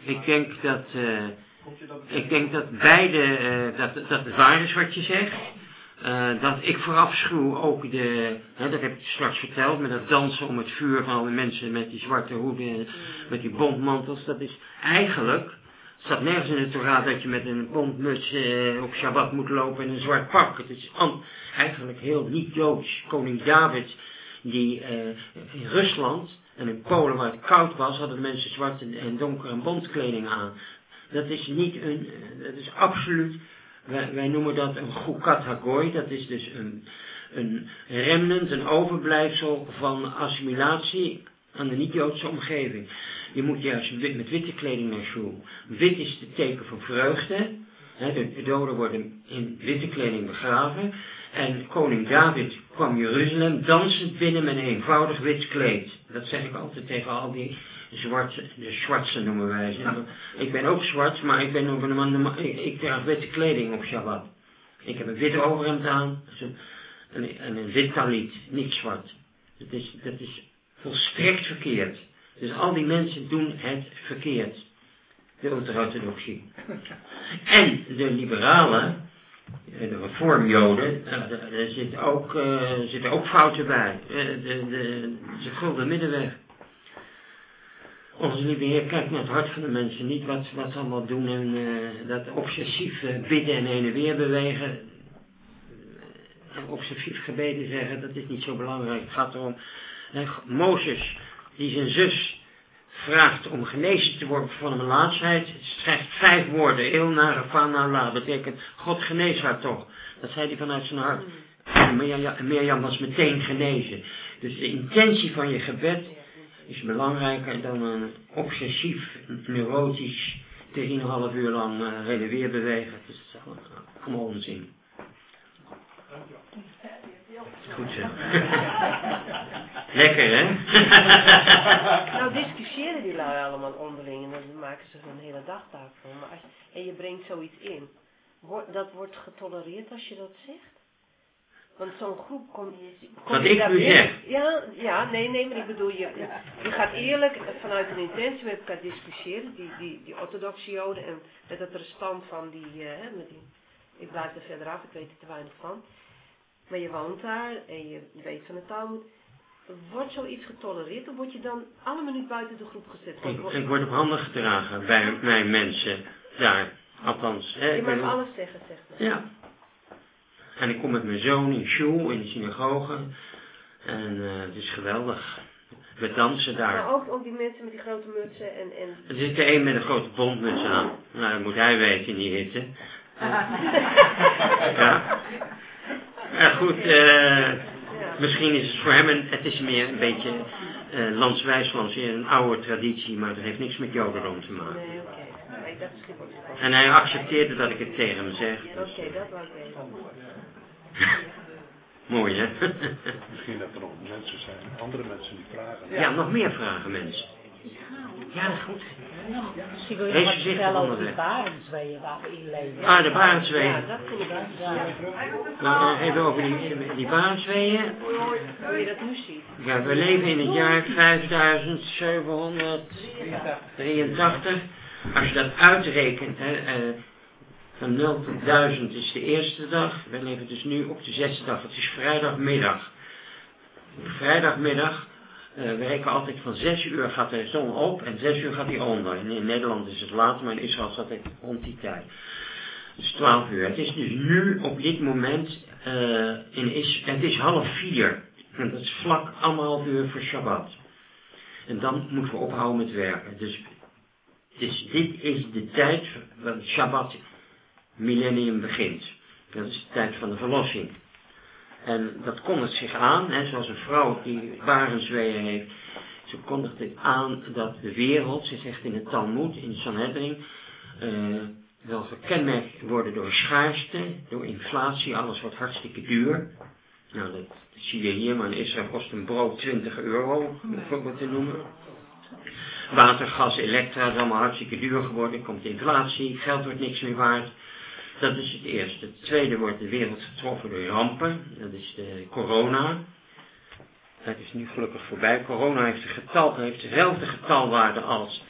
Speaker 2: Ik denk dat beide, dat het waar is wat je zegt. Dat ik verafschuw ook dat heb ik straks verteld, met dat dansen om het vuur van alle mensen met die zwarte hoeden, met die bontmantels. Dat is eigenlijk, het staat nergens in de Torah dat je met een bontmuts op Shabbat moet lopen en een zwart pak. Het is eigenlijk heel niet Joods. Koning David, die in Rusland en in Polen waar het koud was, hadden de mensen zwarte en donkere bontkleding aan. Dat is dat is absoluut... Wij noemen dat een Chukat Hagoy, dat is dus een remnant, een overblijfsel van assimilatie aan de niet-Joodse omgeving. Je moet juist met witte kleding naar school. Wit is het teken van vreugde. De doden worden in witte kleding begraven. En koning David kwam Jeruzalem dansend binnen met een eenvoudig wit kleed. Dat zeg ik altijd tegen al die de zwartse noemen wij ze. Ik ben ook zwart, maar ik draag witte kleding op Shabbat. Ik heb een witte overhemd aan en een wit talit, niet zwart. Dat is volstrekt verkeerd. Dus al die mensen doen het verkeerd. De ultra-orthodoxie. En de liberalen, de reformjoden, er zitten ook fouten bij. Ze gulden middenweg. Onze lieve Heer kijkt naar het hart van de mensen, niet wat ze allemaal doen en dat obsessief bidden en heen en weer bewegen. Obsessief gebeden zeggen, dat is niet zo belangrijk. Het gaat erom, Mozes, die zijn zus vraagt om genezen te worden van een melaatsheid, schrijft 5 woorden, heel naar la, betekent God genees haar toch. Dat zei hij vanuit zijn hart. Mirjam was meteen genezen. Dus de intentie van je gebed is belangrijker dan een obsessief, neurotisch, 3,5 uur lang heen en weer bewegen. Dat is allemaal onzin. Goed zo. Lekker, hè?
Speaker 10: Nou, discussiëren die lui allemaal onderling en dan maken ze er een hele dagtaak van. Maar en je brengt zoiets in. Dat wordt getolereerd als je dat zegt? Want zo'n groep komt...
Speaker 2: Wat ik nu zeg?
Speaker 10: Nee, maar ik bedoel, je gaat eerlijk vanuit een intentie met elkaar discussiëren, die orthodoxe joden en met het restant van ik blijf er verder af, ik weet er te weinig van. Maar je woont daar en je weet van de Talmud. Wordt zoiets getolereerd of word je dan alle minuut buiten de groep gezet?
Speaker 2: Ik word op handen gedragen bij mijn mensen daar. Althans.
Speaker 10: Je mag alles zeggen, zeg maar.
Speaker 2: Ja. En ik kom met mijn zoon in shul, in de synagoge. En het is geweldig. We dansen daar.
Speaker 10: Maar ook die mensen met die grote mutsen en...
Speaker 2: Er zit er een met een grote bondmuts aan. Nou, dat moet hij weten in die hitte. Ja. Ja, goed. Misschien is het voor hem, het is meer een beetje landswijslands, een oude traditie, maar dat heeft niks met jodendom te maken.
Speaker 10: Nee, oké. Nee, dat is goed.
Speaker 2: En hij accepteerde dat ik het tegen hem zeg.
Speaker 10: Dus. Oké, dat wou ik weten.
Speaker 2: Mooi, hè?
Speaker 11: Misschien dat er nog mensen zijn, andere mensen die vragen.
Speaker 2: Ja, nog meer vragen, mensen. Ja, dat is goed.
Speaker 12: Misschien wil je nog wat vertellen over de barensweeën waar we in leven.
Speaker 2: Ah, de barensweeën.
Speaker 10: Ja, dat vind ik
Speaker 2: Nou, even over die barensweeën.
Speaker 10: Hoe je dat nu ziet.
Speaker 2: Ja, we leven in het jaar 5783. Als je dat uitrekent, van 0 tot 1000 is de eerste dag. We leven dus nu op de 6e dag. Het is vrijdagmiddag. Vrijdagmiddag, we rekenen altijd van 6 uur gaat de zon op en 6 uur gaat die onder. En in Nederland is het later, maar in Israël staat het rond die tijd. Dus 12 uur. Het is dus nu op dit moment, het is 3:30. En dat is vlak 1,5 uur voor Shabbat. En dan moeten we ophouden met werken. Dus dit is de tijd waar het Shabbat millennium begint. Dat is de tijd van de verlossing. En dat kondigt zich aan, zoals een vrouw die barensweeën heeft. Ze kondigt het aan dat de wereld, ze zegt in het Talmud, in Sanhedrin, wel gekenmerkt worden door schaarste, door inflatie, alles wordt hartstikke duur. Nou, dat zie je hier, maar in Israël kost een brood 20 euro, om het voorbeeld te noemen. Water, gas, elektra is allemaal hartstikke duur geworden, er komt inflatie, geld wordt niks meer waard. Dat is het eerste. Het tweede wordt de wereld getroffen door rampen, dat is de corona. Dat is nu gelukkig voorbij. Corona heeft dezelfde getalwaarde als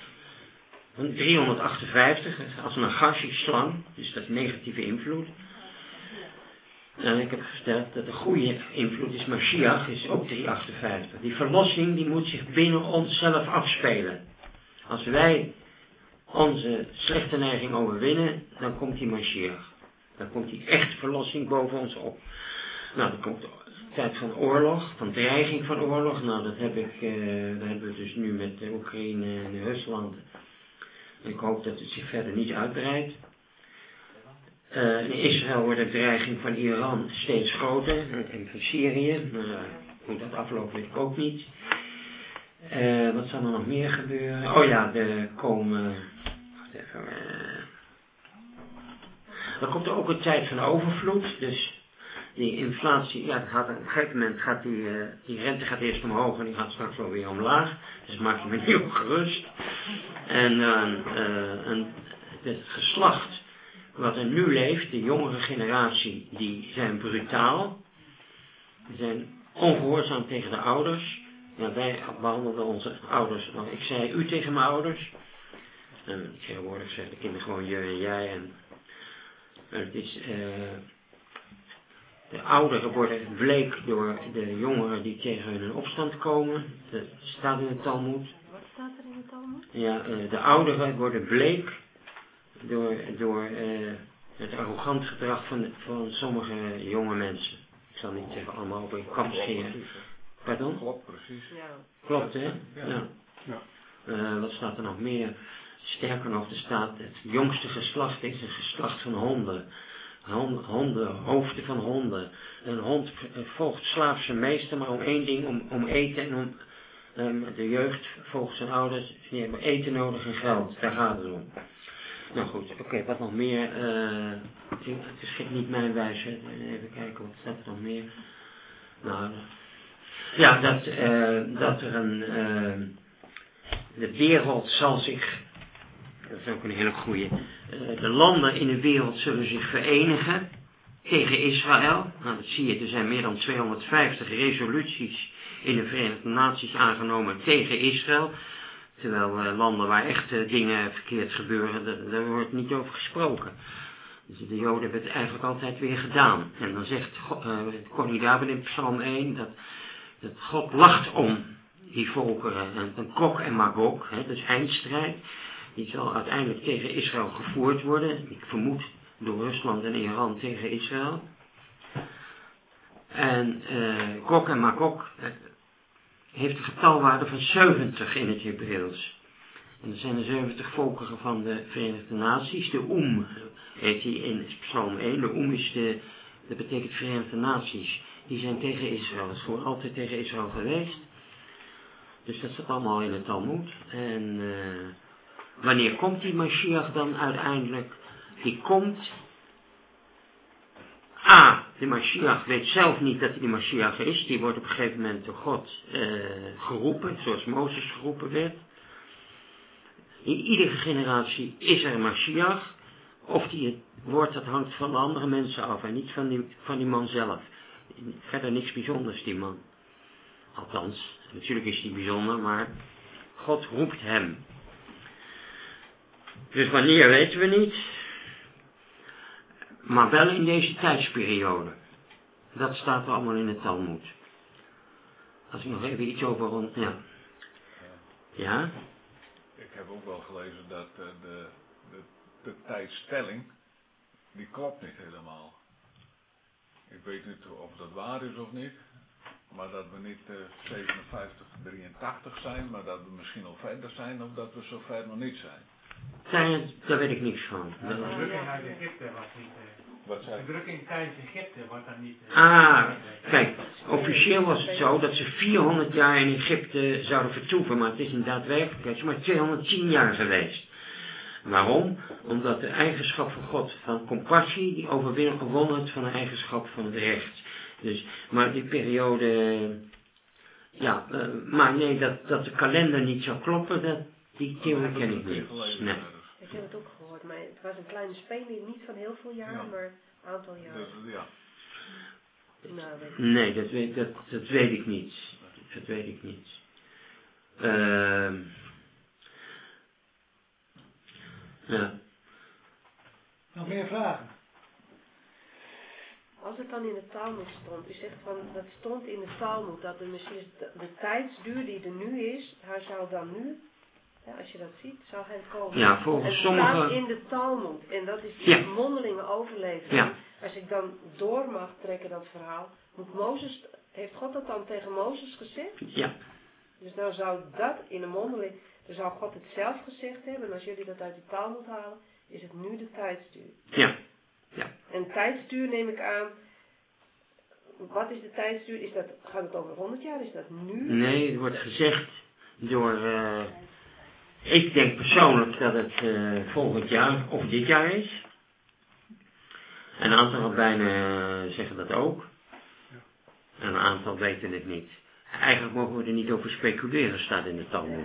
Speaker 2: 358, als een Nagashi-slang, dus dat is negatieve invloed. En ik heb gesteld dat de goede invloed is Mashiach, is ook 358. Die verlossing die moet zich binnen onszelf afspelen. Als wij onze slechte neiging overwinnen, dan komt die Mashiach. Dan komt die echte verlossing boven ons op. Nou, dan komt de tijd van oorlog, van dreiging van oorlog. Nou, dat hebben we dus nu met de Oekraïne en Rusland. Ik hoop dat het zich verder niet uitbreidt. In Israël wordt de dreiging van Iran steeds groter. En van Syrië. Hoe dat afloopt weet ik ook niet. Wat zal er nog meer gebeuren? Oh ja, er komt er ook een tijd van overvloed. Dus die inflatie, ja, op een gegeven moment gaat die rente gaat eerst omhoog en die gaat straks wel weer omlaag. Dus maak je me niet ongerust. En het geslacht wat er nu leeft, de jongere generatie, die zijn brutaal. Die zijn ongehoorzaam tegen de ouders. Ja, wij behandelden onze ouders. Nou, ik zei u tegen mijn ouders. En tegenwoordig zeggen de kinderen gewoon je en jij. En het is, de ouderen worden bleek door de jongeren die tegen hun in opstand komen. Dat staat in het Talmud.
Speaker 10: Wat staat er in het Talmud?
Speaker 2: Ja, de ouderen worden bleek door het arrogant gedrag van sommige jonge mensen. Ik zal niet zeggen allemaal op een kam scheren. Pardon?
Speaker 11: Klopt, precies.
Speaker 10: Ja.
Speaker 2: Klopt, hè? Ja. Wat staat er nog meer? Sterker nog, er staat het jongste geslacht is een geslacht van honden. honden, hoofden van honden. Een hond volgt slaafs zijn meester, maar om één ding, om eten en om de jeugd volgt zijn ouders. Die hebben eten nodig en geld, daar gaat het om. Nou goed, oké, wat nog meer? Het is niet mijn wijsheid. Even kijken, wat staat er nog meer? Nou, ja, dat er de wereld zal zich, dat is ook een hele goeie, de landen in de wereld zullen zich verenigen tegen Israël. Nou, dat zie je, er zijn meer dan 250 resoluties in de Verenigde Naties aangenomen tegen Israël. Terwijl landen waar echt dingen verkeerd gebeuren, daar wordt niet over gesproken. Dus de Joden hebben het eigenlijk altijd weer gedaan. En dan zegt koning David in Psalm 1 dat God lacht om die volkeren. En Gog en Magog, dus eindstrijd, die zal uiteindelijk tegen Israël gevoerd worden. Ik vermoed door Rusland en Iran tegen Israël. En Gog en Magog heeft een getalwaarde van 70 in het Hebreeuws. En dat zijn de 70 volkeren van de Verenigde Naties. De heet die in Psalm 1. De dat betekent Verenigde Naties. Die zijn tegen Israël. Dat is gewoon altijd tegen Israël geweest. Dus dat staat allemaal in het Talmoed. En wanneer komt die Mashiach dan uiteindelijk? Die komt... de Mashiach weet zelf niet dat hij de Mashiach is. Die wordt op een gegeven moment door God geroepen, zoals Mozes geroepen werd. In iedere generatie is er een Mashiach. Of die het wordt, dat hangt van andere mensen af en niet van die man zelf. Verder niks bijzonders, die man. Althans, natuurlijk is hij bijzonder, maar God roept hem. Dus wanneer weten we niet. Maar wel in deze tijdsperiode. Dat staat er allemaal in het Talmoed. Als ik nog even iets over rond... Ja. Ja?
Speaker 8: Ik heb ook wel gelezen dat de tijdstelling, die klopt niet helemaal. Ik weet niet of dat waar is of niet. Maar dat we niet 57, 83 zijn, maar dat we misschien al verder zijn of dat we zo ver nog niet zijn.
Speaker 2: Daar weet ik niks van.
Speaker 13: De drukking uit Egypte was niet...
Speaker 8: Wat zei?
Speaker 13: De drukking tijdens Egypte wordt dan niet...
Speaker 2: Kijk, officieel was het zo dat ze 400 jaar in Egypte zouden vertoeven, maar het is in daadwerkelijkheid maar 210 jaar geweest. Waarom? Omdat de eigenschap van God, van compassie, die gewonnen heeft van de eigenschap van het recht. Dus, maar die periode, maar nee, dat de kalender niet zou kloppen, die theorie ken ik niet. Nee.
Speaker 10: Ik heb het ook gehoord, maar het was een kleine speling, niet van heel veel jaar, maar een aantal jaar.
Speaker 2: Nee, dat weet ik niet. Dat weet ik niet. Ja.
Speaker 1: Nog meer vragen?
Speaker 10: Als het dan in de Talmoed stond, u zegt van, dat stond in de Talmoed, dat de Messias, de tijdsduur die er nu is, hij zou dan nu, als je dat ziet, zou hij komen.
Speaker 2: Ja, volgens sommigen...
Speaker 10: staat in de Talmoed, en dat is die mondelinge overlevering.
Speaker 2: Ja.
Speaker 10: Als ik dan door mag trekken dat verhaal, heeft God dat dan tegen Mozes gezegd?
Speaker 2: Ja.
Speaker 10: Dus dan zou dat in de mondeling, dan zou God het zelf gezegd hebben, en als jullie dat uit de Talmoed halen, is het nu de tijdsduur.
Speaker 2: Ja. Ja.
Speaker 10: En tijdsduur neem ik aan, wat is de tijdsduur? Gaat het over 100 jaar? Is dat nu?
Speaker 2: Nee, het wordt gezegd door, ik denk persoonlijk dat het volgend jaar of dit jaar is. En een aantal rabbijnen zeggen dat ook. En een aantal weten het niet. Eigenlijk mogen we er niet over speculeren, staat in de Talmoed.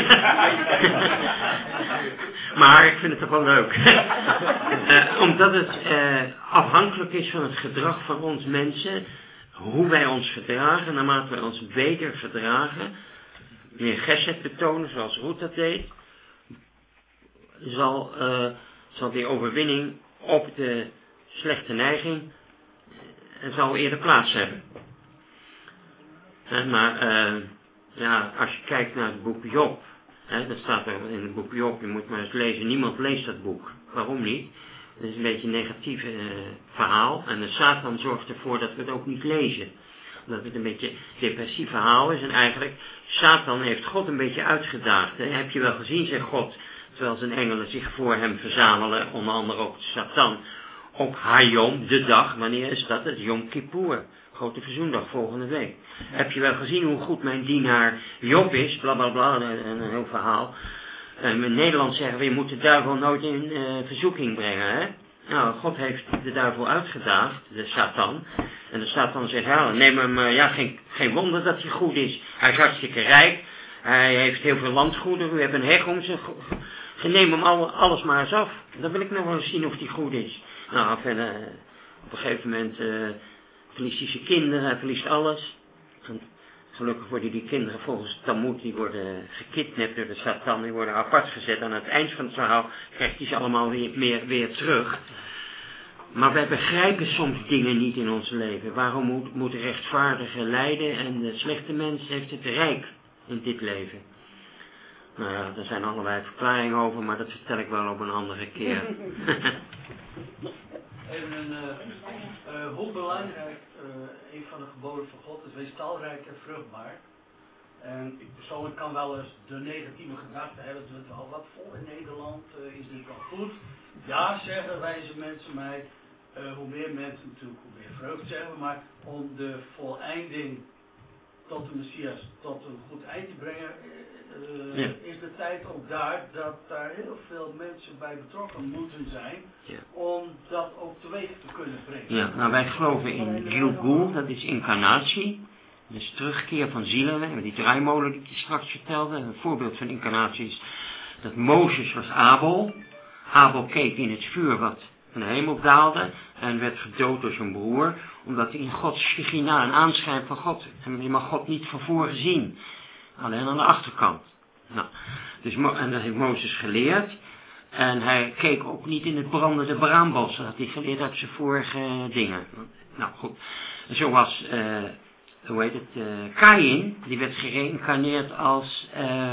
Speaker 2: Maar ik vind het toch wel leuk. Omdat het afhankelijk is van het gedrag van ons mensen. Hoe wij ons gedragen, naarmate wij ons beter gedragen. Meer gesed betonen, zoals Ruth dat deed. Zal die overwinning op de slechte neiging zal eerder plaats hebben. Maar als je kijkt naar het boek Job, dat staat er in het boek Job, je moet maar eens lezen, niemand leest dat boek. Waarom niet? Het is een beetje een negatief verhaal en de Satan zorgt ervoor dat we het ook niet lezen. Omdat het een beetje een depressief verhaal is en eigenlijk, Satan heeft God een beetje uitgedaagd. Heb je wel gezien, zegt God, terwijl zijn engelen zich voor hem verzamelen, onder andere ook Satan, op Hayom, de dag, wanneer is dat? Het Yom Kippur, grote verzoendag, volgende week. Heb je wel gezien hoe goed mijn dienaar Job is, bla bla bla, een heel verhaal. In Nederland zeggen we, je moet de duivel nooit in verzoeking brengen, hè. Nou, God heeft de duivel uitgedaagd, de Satan. En de Satan zegt, ja, neem hem, geen wonder dat hij goed is. Hij is hartstikke rijk, hij heeft heel veel landgoederen, u hebt een heg om zich. Neem hem alles maar eens af. Dan wil ik nog wel eens zien of hij goed is. Nou, verder, op een gegeven moment verliest hij zijn kinderen, hij verliest alles. En gelukkig worden die kinderen volgens het Talmud, die worden gekidnapt door de Satan, die worden apart gezet. Aan het eind van het verhaal krijgt hij ze allemaal weer terug. Maar wij begrijpen soms dingen niet in ons leven. Waarom moet de rechtvaardige lijden en de slechte mens heeft het rijk in dit leven? Nou ja, er zijn allerlei verklaringen over, maar dat vertel ik wel op een andere keer.
Speaker 4: Even hoe belangrijk een van de geboden van God is, wees talrijk en vruchtbaar. En ik persoonlijk kan wel eens de negatieve gedachte hebben, dat we al wat vol in Nederland, is dit wel goed? Ja, zeggen wijze mensen mij, hoe meer mensen natuurlijk, hoe meer vreugde zeggen we, maar om de voleinding tot de Messias, tot een goed eind te brengen, is de tijd ook dat daar heel veel mensen bij betrokken moeten zijn, om dat ook teweeg te kunnen brengen.
Speaker 2: Ja, nou wij geloven in Gilgul, dat is incarnatie, dat is terugkeer van zielen, met die draaimolen die ik je straks vertelde. Een voorbeeld van incarnatie is dat Mozes was Abel. Abel keek in het vuur wat van de hemel daalde en werd gedood door zijn broer, omdat hij in Gods Shechina, een aanschijn van God, en je mag God niet van voren zien, alleen aan de achterkant. Nou, dus, en dat heeft Mozes geleerd, en hij keek ook niet in het brandende braambos, dat had hij geleerd uit zijn vorige dingen. Nou goed, en zo was, hoe heet het, Kaïn, die werd gereïncarneerd als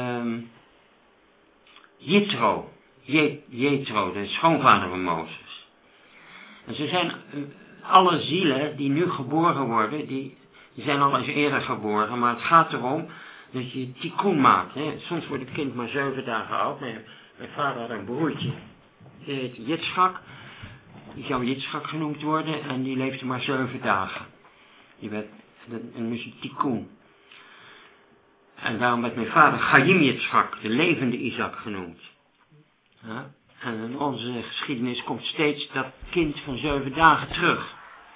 Speaker 2: Jethro, de schoonvader van Mozes. En ze zijn, alle zielen die nu geboren worden, die zijn al eens eerder geboren, maar het gaat erom dat je tikkun maakt. Hè. Soms wordt het kind maar 7 dagen oud. Nee, mijn vader had een broertje, die heet Jitschak, die zou Jitschak genoemd worden en die leefde maar 7 dagen. Die werd, en dus tikkun. En daarom werd mijn vader Chaim Jitschak, de levende Isaac genoemd. Ja? En in onze geschiedenis komt steeds dat kind van 7 dagen terug.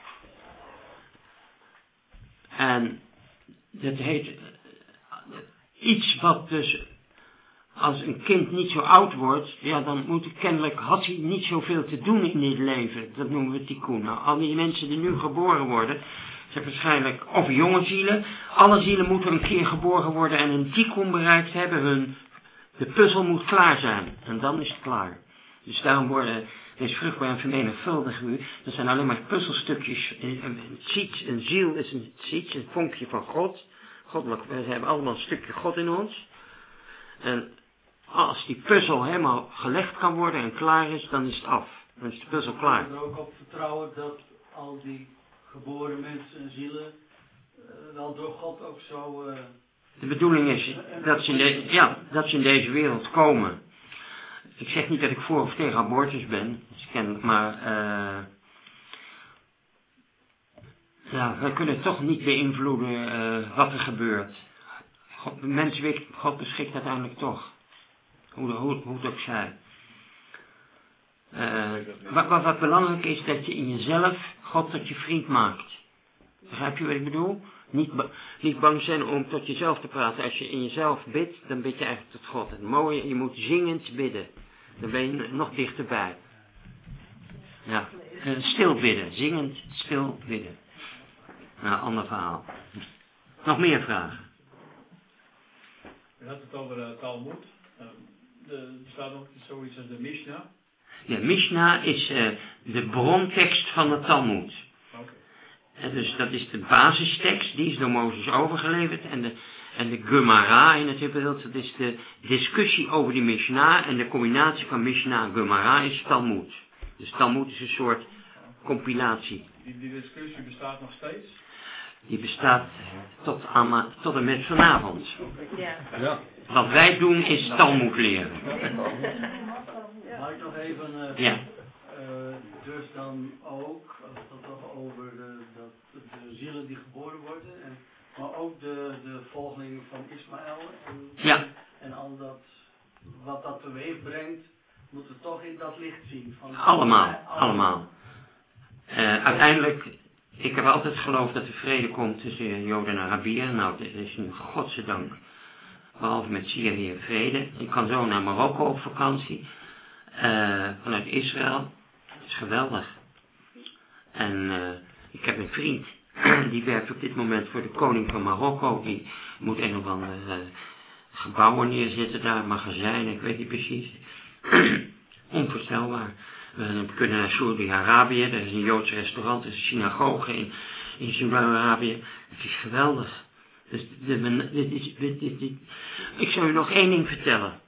Speaker 2: En dat heet iets wat dus, als een kind niet zo oud wordt, ja dan moet het kennelijk, had hij niet zoveel te doen in dit leven. Dat noemen we tikkun. Nou, al die mensen die nu geboren worden, zijn waarschijnlijk, of jonge zielen, alle zielen moeten een keer geboren worden en een tikkun bereikt hebben, de puzzel moet klaar zijn. En dan is het klaar. Dus daarom worden deze vruchtbaar en vermenigvuldigen u. Dat zijn alleen maar puzzelstukjes. Een ziel is een ziet, een vonkje van God. Goddelijk, we hebben allemaal een stukje God in ons. En als die puzzel helemaal gelegd kan worden en klaar is, dan is het af. Dan is de puzzel klaar.
Speaker 4: Ik er ook op vertrouwen dat al die geboren mensen en zielen wel door God ook zo...
Speaker 2: De bedoeling is dat ze in deze wereld komen. Ik zeg niet dat ik voor of tegen abortus ben, maar we kunnen toch niet beïnvloeden wat er gebeurt. God beschikt uiteindelijk toch. Hoe het ook zij. Wat belangrijk is, dat je in jezelf God tot je vriend maakt. Begrijp je wat ik bedoel? Niet bang zijn om tot jezelf te praten. Als je in jezelf bidt, dan bid je eigenlijk tot God. Het mooie, je moet zingend bidden. Dan ben je nog dichterbij. Ja, stil bidden. Zingend, stil bidden. Nou, ander verhaal. Nog meer vragen?
Speaker 7: U had het over Talmud. Er staat nog zoiets als de Mishnah.
Speaker 2: De Mishnah is de brontekst van de Talmud. En dus dat is de basistekst, die is door Mozes overgeleverd. En de Gemara in het Hebreeuws, dat is de discussie over die Mishnah. En de combinatie van Mishnah en Gemara is Talmud. Dus Talmud is een soort compilatie.
Speaker 7: Die discussie bestaat nog steeds?
Speaker 2: Die bestaat tot en met vanavond.
Speaker 4: Ja.
Speaker 2: Wat wij doen is Talmud leren.
Speaker 4: Mag ik nog even...
Speaker 2: Ja.
Speaker 4: dus dan ook, als we het toch over de zielen die geboren worden, maar ook de volgelingen van Ismaël en al dat, wat dat teweeg brengt, moeten we toch in dat licht zien. Van
Speaker 2: Allemaal. Uiteindelijk, ik heb altijd geloofd dat er vrede komt tussen Joden en Arabieren. Nou, dat is nu godzijdank, behalve met Syrië, vrede. Ik kan zo naar Marokko op vakantie, vanuit Israël. Dat is geweldig. En ik heb een vriend, die werkt op dit moment voor de koning van Marokko. Die moet een of andere gebouwen neerzetten daar, magazijnen, ik weet niet precies. Onvoorstelbaar. We kunnen naar Saudi-Arabië, er is een Joods restaurant, er is een synagoge in Saudi-Arabië. Het is geweldig. Dus ik zou u nog één ding vertellen.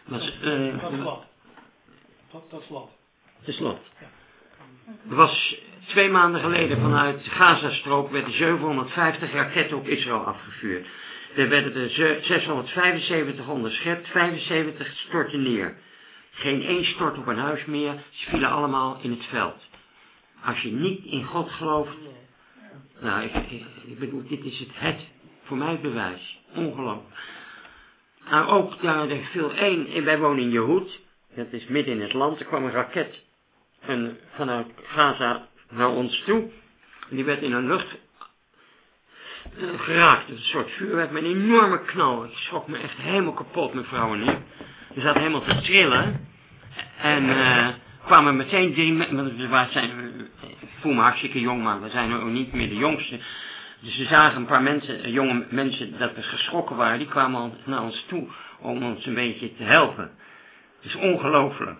Speaker 2: Tot slot. Er was 2 maanden geleden vanuit de Gazastrook werden 750 raketten op Israël afgevuurd. Er werden er 675 onderschept, 75 stortten neer. Geen één stort op een huis meer, ze vielen allemaal in het veld. Als je niet in God gelooft, nou, ik bedoel, dit is het voor mij bewijs. Ongelooflijk. Nou, ook daar er viel één, wij wonen in Jehoed, dat is midden in het land, er kwam een raket vanuit Gaza naar ons toe. En die werd in een lucht geraakt, een soort vuurwerk met een enorme knal. Ik schrok me echt helemaal kapot, mijn vrouw en ik. We zaten helemaal te trillen. En kwamen meteen 3 mensen, ik voel me hartstikke jong, maar we zijn ook niet meer de jongste. Dus we zagen een paar jonge mensen dat we geschrokken waren, die kwamen al naar ons toe om ons een beetje te helpen. Het is ongelooflijk.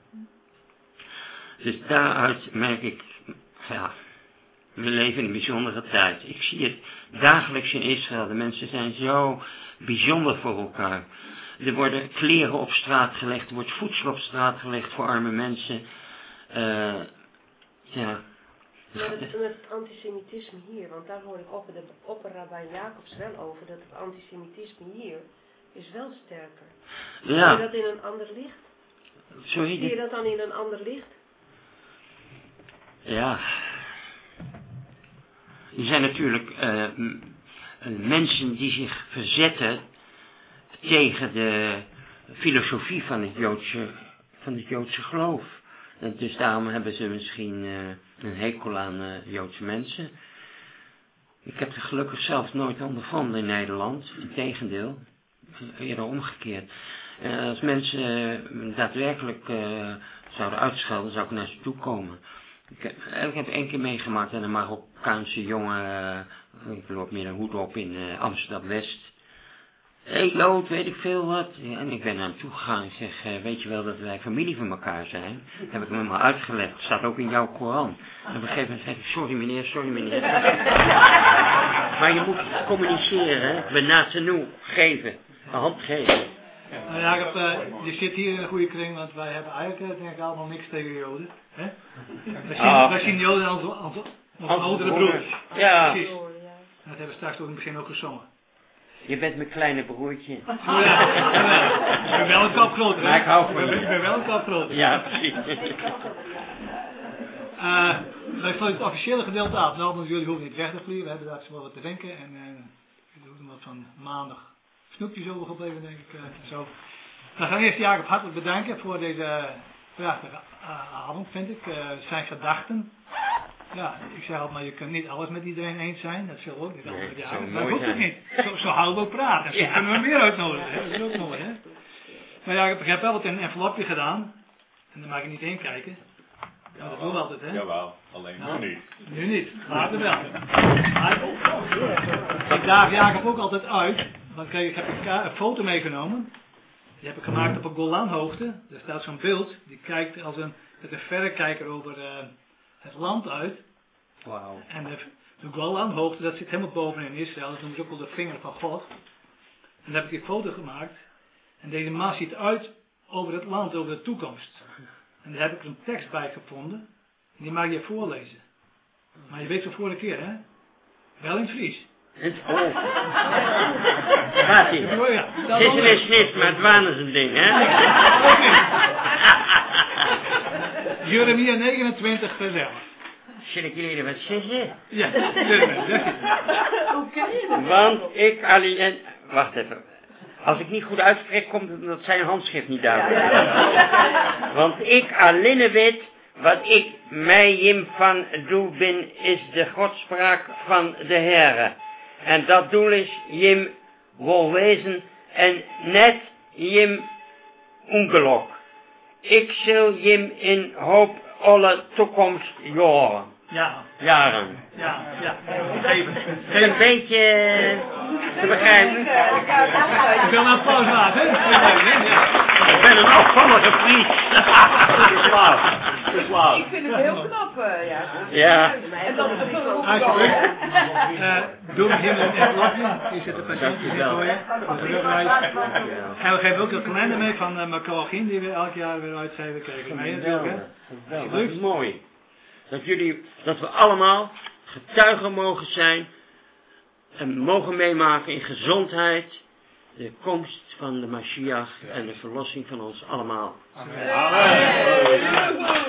Speaker 2: Dus daaruit merk ik, we leven in een bijzondere tijd. Ik zie het dagelijks in Israël. De mensen zijn zo bijzonder voor elkaar. Er worden kleren op straat gelegd, er wordt voedsel op straat gelegd voor arme mensen.
Speaker 10: Met het antisemitisme hier, want daar hoor ik opperrabijn Jacobs wel over, dat het antisemitisme hier is wel sterker.
Speaker 2: Ja.
Speaker 10: Zie je dat in een ander licht?
Speaker 2: Sorry?
Speaker 10: Zie je dat dan in een ander licht?
Speaker 2: Ja. Er zijn natuurlijk mensen die zich verzetten tegen de filosofie van het Joodse geloof. En dus daarom hebben ze misschien een hekel aan Joodse mensen. Ik heb er gelukkig zelf nooit ondervonden in Nederland. Integendeel, eerder omgekeerd. Als mensen daadwerkelijk zouden uitschelden, zou ik naar ze toe komen. Ik heb 1 keer meegemaakt aan een Marokkaanse jongen, ik loop meer een hoed op in Amsterdam-West. Hé Jood, weet ik veel wat. Ja, en ik ben naar hem toe gegaan en zeg, weet je wel dat wij familie van elkaar zijn? Dat heb ik hem helemaal uitgelegd, dat staat ook in jouw Koran. En op een gegeven moment zei ik, sorry meneer. Maar je moet communiceren, benatenu, geven, een hand geven.
Speaker 1: Nou Jacob, je zit hier in een goede kring, want wij hebben eigenlijk denk ik allemaal niks tegen Joden. Hè? Wij zien Joden als oudere broers.
Speaker 2: Ja.
Speaker 1: Precies. Dat hebben we straks ook in het begin ook gezongen.
Speaker 2: Je bent mijn kleine broertje.
Speaker 1: Ja. Ik ben wel een kap groter.
Speaker 2: Maar ik hou van je.
Speaker 1: Ik ben wel een kap groter.
Speaker 2: Ja, precies.
Speaker 1: Wij sluiten het officiële gedeelte af. Nou, want jullie hoeven niet weg te vliegen. We hebben daar wel wat te drinken. En we doen wat van maandag snoepjes overgebleven, denk ik. Zo. We gaan eerst Jacob hartelijk bedanken voor deze prachtige avond, vind ik. Zijn gedachten. Ja, ik zeg altijd, maar je kunt niet alles met iedereen eens zijn. Dat zal ook niet altijd met Jacob. Maar dat hoeft ook niet. Zo houden we ook praten. Zo kunnen we meer uitnodigen. Hè? Dat is ook mooi, hè. Maar Jacob, ik heb wel wat in een envelopje gedaan. En daar mag je niet heen kijken. Ja, dat doen we altijd, hè?
Speaker 8: Jawel, alleen nu niet.
Speaker 1: Nu niet, later wel. Ik daag Jacob ook altijd uit. Want kijk, ik heb een foto meegenomen. Die heb ik gemaakt op een Golanhoogte. Er staat zo'n beeld. Die kijkt als een verrekijker over het land uit.
Speaker 2: Wauw.
Speaker 1: En de Golanhoogte, dat zit helemaal bovenin Israël. Dat noemen ze ook wel de vinger van God. En daar heb ik die foto gemaakt. En deze man ziet uit over het land, over de toekomst. En daar heb ik een tekst bij gevonden. En die mag je voorlezen. Maar je weet zo vorige keer, hè? Wel in het Fries.
Speaker 2: Oh. Gaat ie. Het is een snit, maar het waan is een ding, hè?
Speaker 1: Jeremia 29 vers 11.
Speaker 2: Zal ik jullie wat zeggen?
Speaker 1: Ja, Jeremia.
Speaker 2: Want ik alleen... Wacht even. Als ik niet goed uitspreek, komt het omdat zijn handschrift niet duidelijk is. Want ik alleen weet, wat ik mij jim van doel ben, is de godspraak van de Heere. En dat doel is jim wil wezen en net jim ongelok. Ik zal jim in hoop alle toekomst jaren.
Speaker 1: Ja.
Speaker 2: Jaren.
Speaker 1: Ja.
Speaker 2: Is een beetje te begrijpen?
Speaker 1: Ik wil een applaus maken, hè?
Speaker 2: Ik ben een afvallige Fries.
Speaker 9: Ik vind het heel knap, ja.
Speaker 2: Ja.
Speaker 9: En dan
Speaker 1: doe hem hier met een lapje. Hier zitten patiëntjes in voor je. En we geven ook een kalender mee van McCall-Gin, die we elk jaar weer uitgeven. Kijk mee natuurlijk, hè.
Speaker 2: Dat is mooi. Dat we allemaal getuigen mogen zijn en mogen meemaken in gezondheid de komst van de Mashiach en de verlossing van ons allemaal.
Speaker 1: Amen.